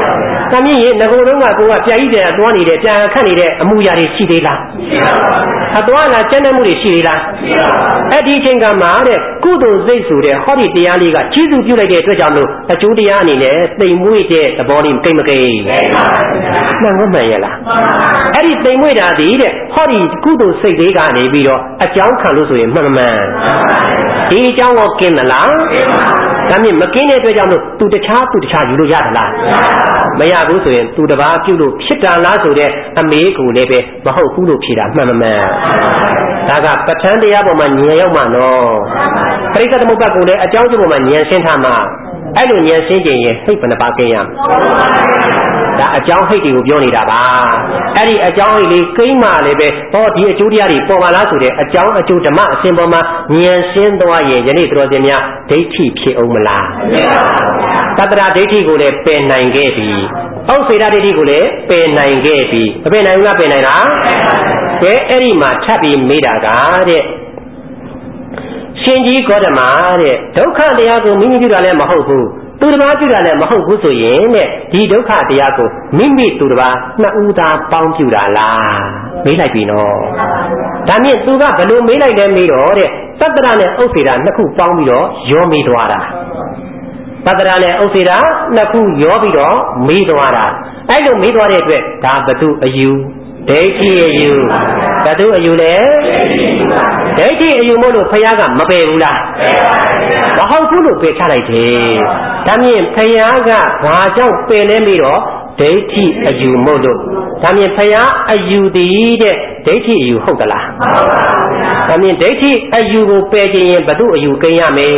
ဒါမြင့်ရင်ငကိုယ်လုံးကကိုကပြာကြီးတယ်သွားနေတယ်ပြန်ခတ်နေတဲ့အမှုရာတွေရှိသေးလားရှိပါဘူးအသွားလာကျန်းတဲ့မှုတွေရှိသေးလားရှိပါဘူးအဲ့ဒီအချိန်ကမှတဲ့ကုသိုလ်စိတ်ဆိုတဲ့ဟောဒီတရားလေးကကျေးဇူးပြုလိုက်တဲ့အတွက်ကြောင့်လို့အကျိုးတရားအနေနဲ့သိမ်မွေ့တဲ့သဘောလေးကိမ့်မကိမ့်မှန်ပါဘူးမှန်ရဲ့လားမှန်ပါဘူးအဲ့ဒီသိမ်မွေ့တာဒီတဲ့ဟောဒီကုသိုလ်စိတ်လေးကနေပြီးတော့အကြောင်းခံလို့ဆိုရင်မှန်မှန်ဒီအကြောင်းကိုกินသလားกินပါဘူးဒါမြင့်မกินတဲ့အတွက်ကြောင့်လို့သူတခြားယူလို့ရသလားမရဘူးဆိုရင်သူတစ်ပါးပြုလို့ဖြစ်တာလားဆိုတဲ့အမေးကိုလည်းပဲမဟုတ်ဘူးလို့ဖြေတာမှန်မှန်ဒါကပဋ္ဌာန်းတရားပေါ်မှာဉာဏ်ရောက်မှနော်ပရိစ္ဆေသမုပ္ပါဒ်ကိုလည်းအကြောင်းကျိုးပေါ်မှာဉာဏ်ရှင်းထားမှအဲ့လိုဉာဏ်ရှင်းခြင်းရင်ဟိတ်ဘယ်နှပါကိန်းရဒါအကြောင်းဟိတ်တွေကိုပြောနေတာပါအဲ့ဒီအကြောင်းဟိတ်လေးကိန်းမှလည်းပဲဟောဒီအကျိုးတရားတွေပေါ်ပါလားဆိုတဲ့အကြောင်းအကျိုးဓမ္မအစဉ်ပေါ်မှာဉာဏ်ရှင်းသွားရင်ယနေ့တော်စင်များဒိဋ္ဌိဖြစ်အောင်မလားသတ္တရာဒိဋ္ဌိကိုလည်းပယ်နိုင်ခဲ့ပြီဩစေတဒိဋ္ဌိကိုလည်းပယ်နိုင်ခဲ့ပြီမပယ်နိုင်ဘူးလားပယ်နိုင်လားကဲအဲ့ဒီမှာထပ်ပြီးမေးတာကတဲ့ရှင်ကြီးဂေါတမတဲ့ဒုက္ခတရားကိုမိမိပြုတာလည်းမဟုတ်ဘူးသူတစ်ပါးပြုတာလည်းမဟုတ်ဘူးဆိုရင်တဲ့ဒီဒုက္ခတရားကိုမိမိသူတစ်ပါးနှစ်ဦးသာပေါင်းပြုတာလားမေးလိုက်ပြီနော်ဒါမြင့်သူကဘယ်လိုမေးလိုက်လဲမေးတော့တဲ့သတ္တရနဲ့ဥစ္စေတာနှစ်ခုပေါင်းပြီးတော့ရောမေးသွားတာသတ္တရနဲ့ဥစ္စေတာနှစ်ခုရောပြီးတော့မေးသွားတာအဲ့လိုမေးသွားတဲ့အတွက်ဒါဘသူအယူဒိဋ္ဌိအယူဘသူအယူလဲဒိဋ္ဌိအယူမို့လို့ဖယားကမပယ်ဘူးလားမဟုတ်ဘူးလို့ပယ်ချလိုက်တယ်ဒါမြင်ဖယားကဘာကြောင့်ပယ်လဲပြီးတော့ဒိဋ္ဌိအယူမို့လို့ဒါမြင်ဖယားအယူတည်တဲ့ဒိဋ္ဌိအယူဟုတ်သလားဟုတ်ပါဘူးဒါမြင်ဒိဋ္ဌိအယူကိုပယ်ခြင်းရင်ဘသူအယူကိန်းရမယ်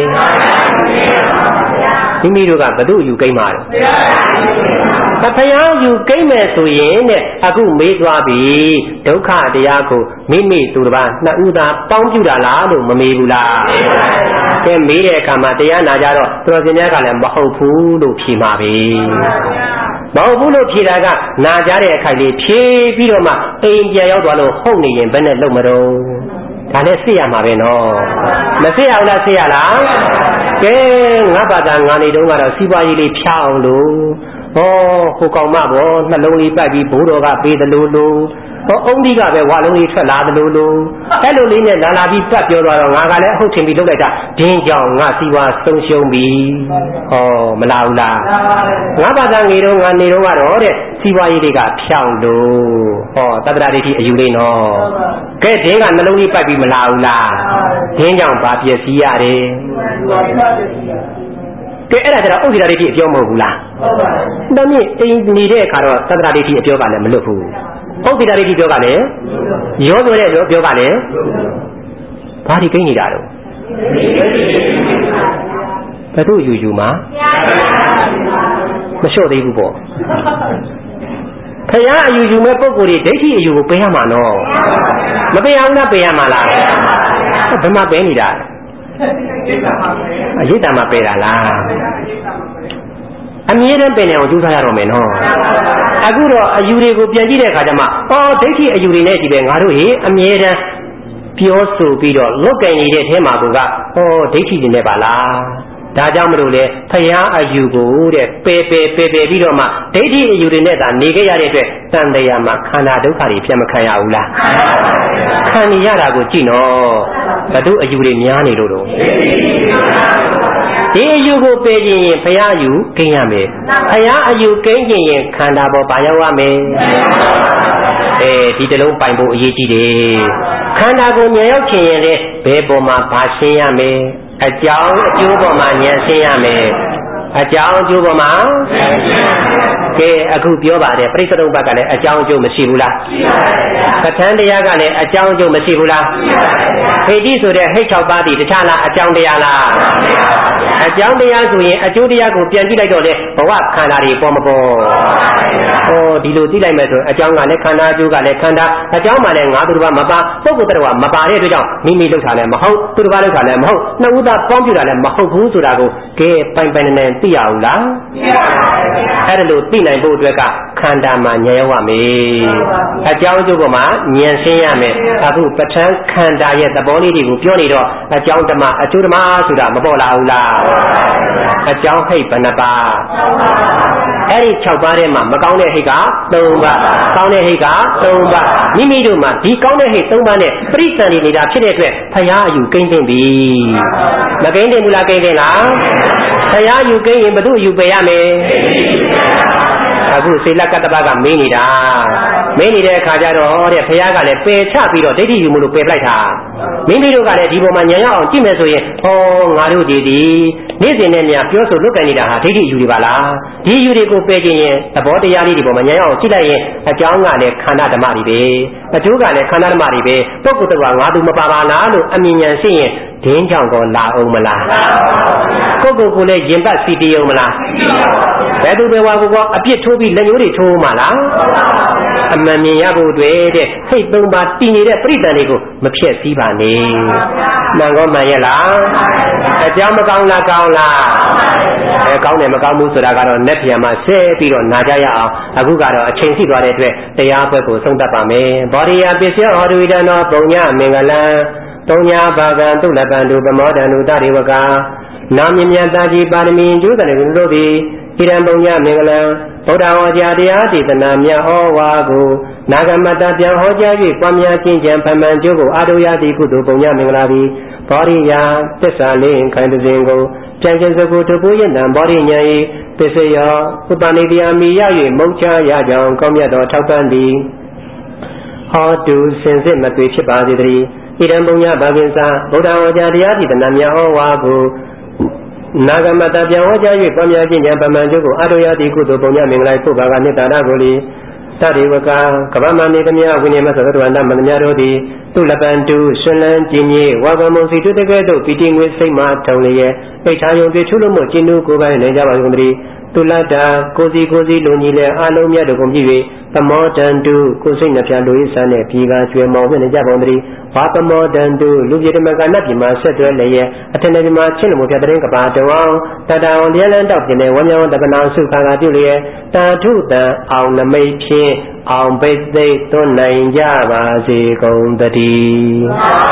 မိမိတို့ကဘသူအယူကိန်းမှာလဲဖယားယူကိန်းမယ်ဆိုရင်တဲ့အခုမေးသွားပြီဒုက္ခတရားကိုမိမိသူတစ်ပါးနှစ်ဦးသာပေါင်းပြုတာလားလို့မမေးဘူးလားကဲမေးတဲ့အခါမှာတရားနာကြတော့သူတော်စင်များကလည်းမဟုတ်ဘူးလို့ဖြေမှာပဲမဟုတ်ဘူးလို့ဖြေတာကနာကြတဲ့အခိုက်လေးဖြေပြီးတော့မှအိမ်ပြန်ရောက်သွားလို့ဟုတ်နေရင်ဘယ်နဲ့လုံမတော့ဒါနဲ့သိရမှာပဲနော်မသိရဘူးလားသိရလားကဲငါဘာသာငါနေတုန်းကတော့စီးပွားရေးလေးဖြောင်းလို့ဟောဟိုကောင်မဘောနှလုံးလေးပတ်ပြီးဘိုးတော်ကပေးတယ်လို့ဟောအုံးဒီကပဲဝါလုံးလေးထွက်လာတယ်လို့အဲ့လိုလေးနဲ့လာပြီးပတ်ပြောတော့ငါကလည်းအဟုတ်ထင်ပြီးလုပ်လိုက်တာဒင်းကြောင့်ငါစီးပွားဆုံးရှုံးပြီဟောမလာဘူးလားငါဘာသာငေတုန်းကနေတုန်းကတော့တဲ့စီးပွားရေးတွေကဖြောင်းလို့ဟောတတ္တရာဒိဋ္ဌိအယူလေးနော်ကဲဒင်းကနှလုံးလေးပတ်ပြီးမလာဘူးလားဒင်းကြောင့်ဘာပျက်စီးရတယ်ကဲအဲ့ဒါကျတော့ဥစ္စေတဒိဋ္ဌိအပြောမဟုတ်ဘူးလားဟုတ်ပါဘူးဒါမြင့်အိမ်နေတဲ့အခါတော့သတ္တရာဒိဋ္ဌိအပြောကလည်းမလွတ်ဘူးဥစ္စေတဒိဋ္ဌိပြောကလည်းရောဆိုတဲ့ပြောကလည်းဘာဒီကိန်းနေတာတော့ဘယ်သူယူမှာမလျှော့သေးဘူးပေါ့ခရအယူမဲ့ပုံကိုယ်တွေဒိဋ္ဌိအယူကိုပယ်ရမှာနော်မပယ်အောင်လားပယ်ရမှာလားဘယ်မှာပယ်နေတာအရေးတမှာပယ်တာလားအမြဲတမ်းပယ်နေအောင်ကြိုးစားရတော့မယ်နော်အခုတော့အယူတွေကိုပြန်ကြည့်တဲ့အခါကျမှဒိဋ္ဌိအယူတွေနဲ့ဒီပဲငါတို့ဟေအမြဲတမ်းပြောဆိုပြီးတော့လုတ်ကင်နေတဲ့အဲမှာကဒိဋ္ဌိတွေနဲ့ပါလားဒါကြောင့်မလို့လေဖယားအယူကိုတဲ့ပယ်ပြီးတော့မှဒိဋ္ဌိအယူတွေနဲ့သာနေခဲ့ရတဲ့အတွက်တန်တရားမှာခန္ဓာဒုက္ခတွေပြန်မခံရဘူးလားခံရတာကိုကြည့်နော်ဘယ်သူအယူတွေများနေလို့တော့ဒီအယူကိုပယ်ခြင်းရင်ဖယားအယူကိန်းရမယ်ဖယားအယူကိန်းခြင်းရင်ခန္ဓာပေါ်ပါရောက်ရမယ်ဒီတလုံးပိုင်ဖို့အရေးကြီးတယ်ခန္ဓာကိုမြင်ရောက်ခြင်းရင်လေဘယ်ပေါ်မှာပါရှင်းရမယ်အကြောင်းအကျိုးပေါ်မှာဉာဏ်ရှင်းရမယ်အကြောင်းအကျိုးပေါ်မှာကဲအခုပြောပါတယ်ပရိစ္ဆေသမုပ္ပါဒ်ကလည်းအကြောင်းအကျိုးမရှိဘူးလားရှိပါဗျာပဋ္ဌာန်းတရားကလည်းအကြောင်းအကျိုးမရှိဘူးလားရှိပါဗျာဟိဋ္ဌိဆိုတဲ့ဟိတ်6ပါးတည်းတခြားလားအကြောင်းတရားလားအကြောင်းတရားဆိုရင်အကျိုးတရားကိုပြန်ကြည့်လိုက်တော့လေဘဝခန္ဓာတွေပေါ်မပေါ်ဒီလိုသိလိုက်မယ်ဆိုအကြောင်းကလည်းခန္ဓာအကျိုးကလည်းခန္ဓာအကြောင်းမှလည်းငါသူတစ်ပါးမပါပုဂ္ဂိုလ်တစ်ပါးမပါတဲ့အတွက်ကြောင့်မိမိလောက်တာလည်းမဟုတ်သူတစ်ပါးလောက်တာလည်းမဟုတ်နှစ်ဦးသားပေါင်းပြတာလည်းမဟုတ်ဘူးဆိုတာကိုကဲပိုင်နဲ့သိရအောင်လားသိပါပါဘုရားအဲ့ဒါလို့သိနိုင်ဖို့အတွက်ကခန္ဓာမှာဉာဏ်ရောက်ရမယ်အကြောင်းအကျိုးပေါ်မှာဉာဏ်ရှင်းရမယ်အခုပဋ္ဌာန်းခန္ဓာရဲ့သဘောလေးတွေကိုပြောနေတော့အကြောင်းဓမ္မအကျိုးဓမ္မဆိုတာမပေါ်လာဘူးလားအကြောင်းဟိတ်ဘယ်နှပါအဲ့ဒီ6ပါးထဲမှာမကောင်းတဲ့ဟိတ်က3ပါးကောင်းတဲ့ဟိတ်က3ပါးမိမိတို့မှာဒီကောင်းတဲ့ဟိတ်3ပါးနဲ့ပြိတ္တန်နေတာဖြစ်တဲ့အတွက်ဖရာအယူကိန်းသိမ့်ပြီမကိန်းသိမ့်ဘူးလားကိန်းသိမ့်လားဖရာအယူကိန်းရင်ဘု து အယူပယ်ရမယ်အခုစေလကတ္တပကမင်းနေတာမင်းနေတဲ့အခါကျတော့တဲ့ဘုရားကလည်းပယ်ချပြီးတော့ဒိဋ္ဌိယူမှုလို့ပယ်ပလိုက်တာမိမိတို့ကလည်းဒီပုံမှာဉာဏ်ရောက်အောင်ကြည့်မယ်ဆိုရင်ဟောငါတို့ဒီနေ့စဉ်နဲ့များပြောဆိုလွတ်ကန်နေတာဟာဒိဋ္ဌိယူတွေပါလားဒီယူတွေကိုပယ်ခြင်းရင်သဘောတရားလေးဒီပုံမှာဉာဏ်ရောက်အောင်ကြည့်လိုက်ရင်အကြောင်းကလည်းခန္ဓာဓမ္မတွေပဲအကျိုးကလည်းခန္ဓာဓမ္မတွေပဲပုဂ္ဂိုလ်တော်ကငါသူမပါပါလားလို့အမြင်ဉာဏ်ရှိရင်ဒင်းကြောင့်ကောလာအောင်မလားကိုယ့်ကိုယ်လည်းရင်ပတ်စီတီအောင်မလားဘယ်သူပဲဝါကိုအပြစ်ထိုးပြီးလက်ညှိုးတွေထိုးမှာလားအမှန်မြင်ရဖို့အတွက်တဲ့စိတ်3ပါးတည်နေတဲ့ပြိတ္တန်တွေကိုမဖြည့်စည်းပါနဲ့မှန်ကောမှန်ရဲ့လားအကြောင်းမကောင်းလားကောင်းလားကောင်းတယ်မကောင်းဘူးဆိုတာကတော့လက်ပြန်မှာဆဲပြီးတော့နာကြရအောင်အခုကတော့အချိန်ရှိသွားတဲ့အတွက်တရားဘက်ကိုဆုံးသတ်ပါမယ်ဘောရိယပစ္စယဟောတုဝိဒနောပုံညမင်္ဂလံတုံညာဘာကံသုလပန္တုပမောဒန္တုတရိဝကနာမြင်မြတ်တာကြီးပါရမီကျိုးတယ်လို့သည်ဣရံပုံညမင်္ဂလံဗုဒ္ဓဟောကြားတရားဒေသနာမြတ်ဟောဝါကိုနာဂမတပြန်ဟောကြား၍ပွားများခြင်းကြံဖမှန်ကျိုးကိုအာရုယတိကုသိုလ်ပုံညမင်္ဂလာသည်ဘောရိယသစ္စာလေးခိုင်တဲ့ကိုကြံကျင်စကုတပုယတံဘောရိညာ၏ပစ္စယောဥပနိတရားမိရ၍မုတ်ချရကြောင်းကောင်းမြတ်သောထောက်ပံ့သည်ဟောတုစင်စစ်မသွေဖြစ်ပါစေတည်းဣရံပုံညဘာကင်္စဗုဒ္ဓဟောကြားတရားဒေသနာမြတ်ဟောဝါကိုနာဂမတပြန်ဟောကြား၍ပွားများခြင်းကြံပမှန်ကျုပ်ကိုအာရုယတိကုသိုလ်ပုံညမင်္ဂလာပုဗ္ဗာကမေတ္တာရကိုလေတရိဝကကဗ္ဗမနေသမြဝိနည်းမသတ္တဝန္တမန္တများတို့သည်သူလပန်တုရှင်လန်းကျင်းကြီးဝါကမုံစီတုတကဲ့သို့ပီတိငွေစိတ်မှထုံလျက်ပိဋ္ဌာယုံပြချုလို့မို့ကျင်းတို့ကိုယ်ပိုင်နေကြပါကုန်သတည်းသူလတ္တာကိုစီလုံကြီးလဲအာလုံးမြတ်တို့ကုန်ပြည့်၍ပမောဒန္တုကိုစိတ်နှပြလူ၏ဆန်းနဲ့ပြည်ကကျွဲမောင်နေကြပါကုန်သတည်းဘာပမောဒန္တုလူပြေတမကနတ်ပြည်မှာဆက်တွဲလျက်အထင်နဲ့မှာချင်းလိုမျိုးပြတဲ့ကဘာတောတတအောင်လျက်လန်းတော့ပြင်းနေဝမ်းမြောင်းတပနာစုခါကပြုလျက်တာထုတံအောင်နမိတ်ဖြင့်အောင်ပိသိသွန်းနိုင်ကြပါစေကုန်သတည်း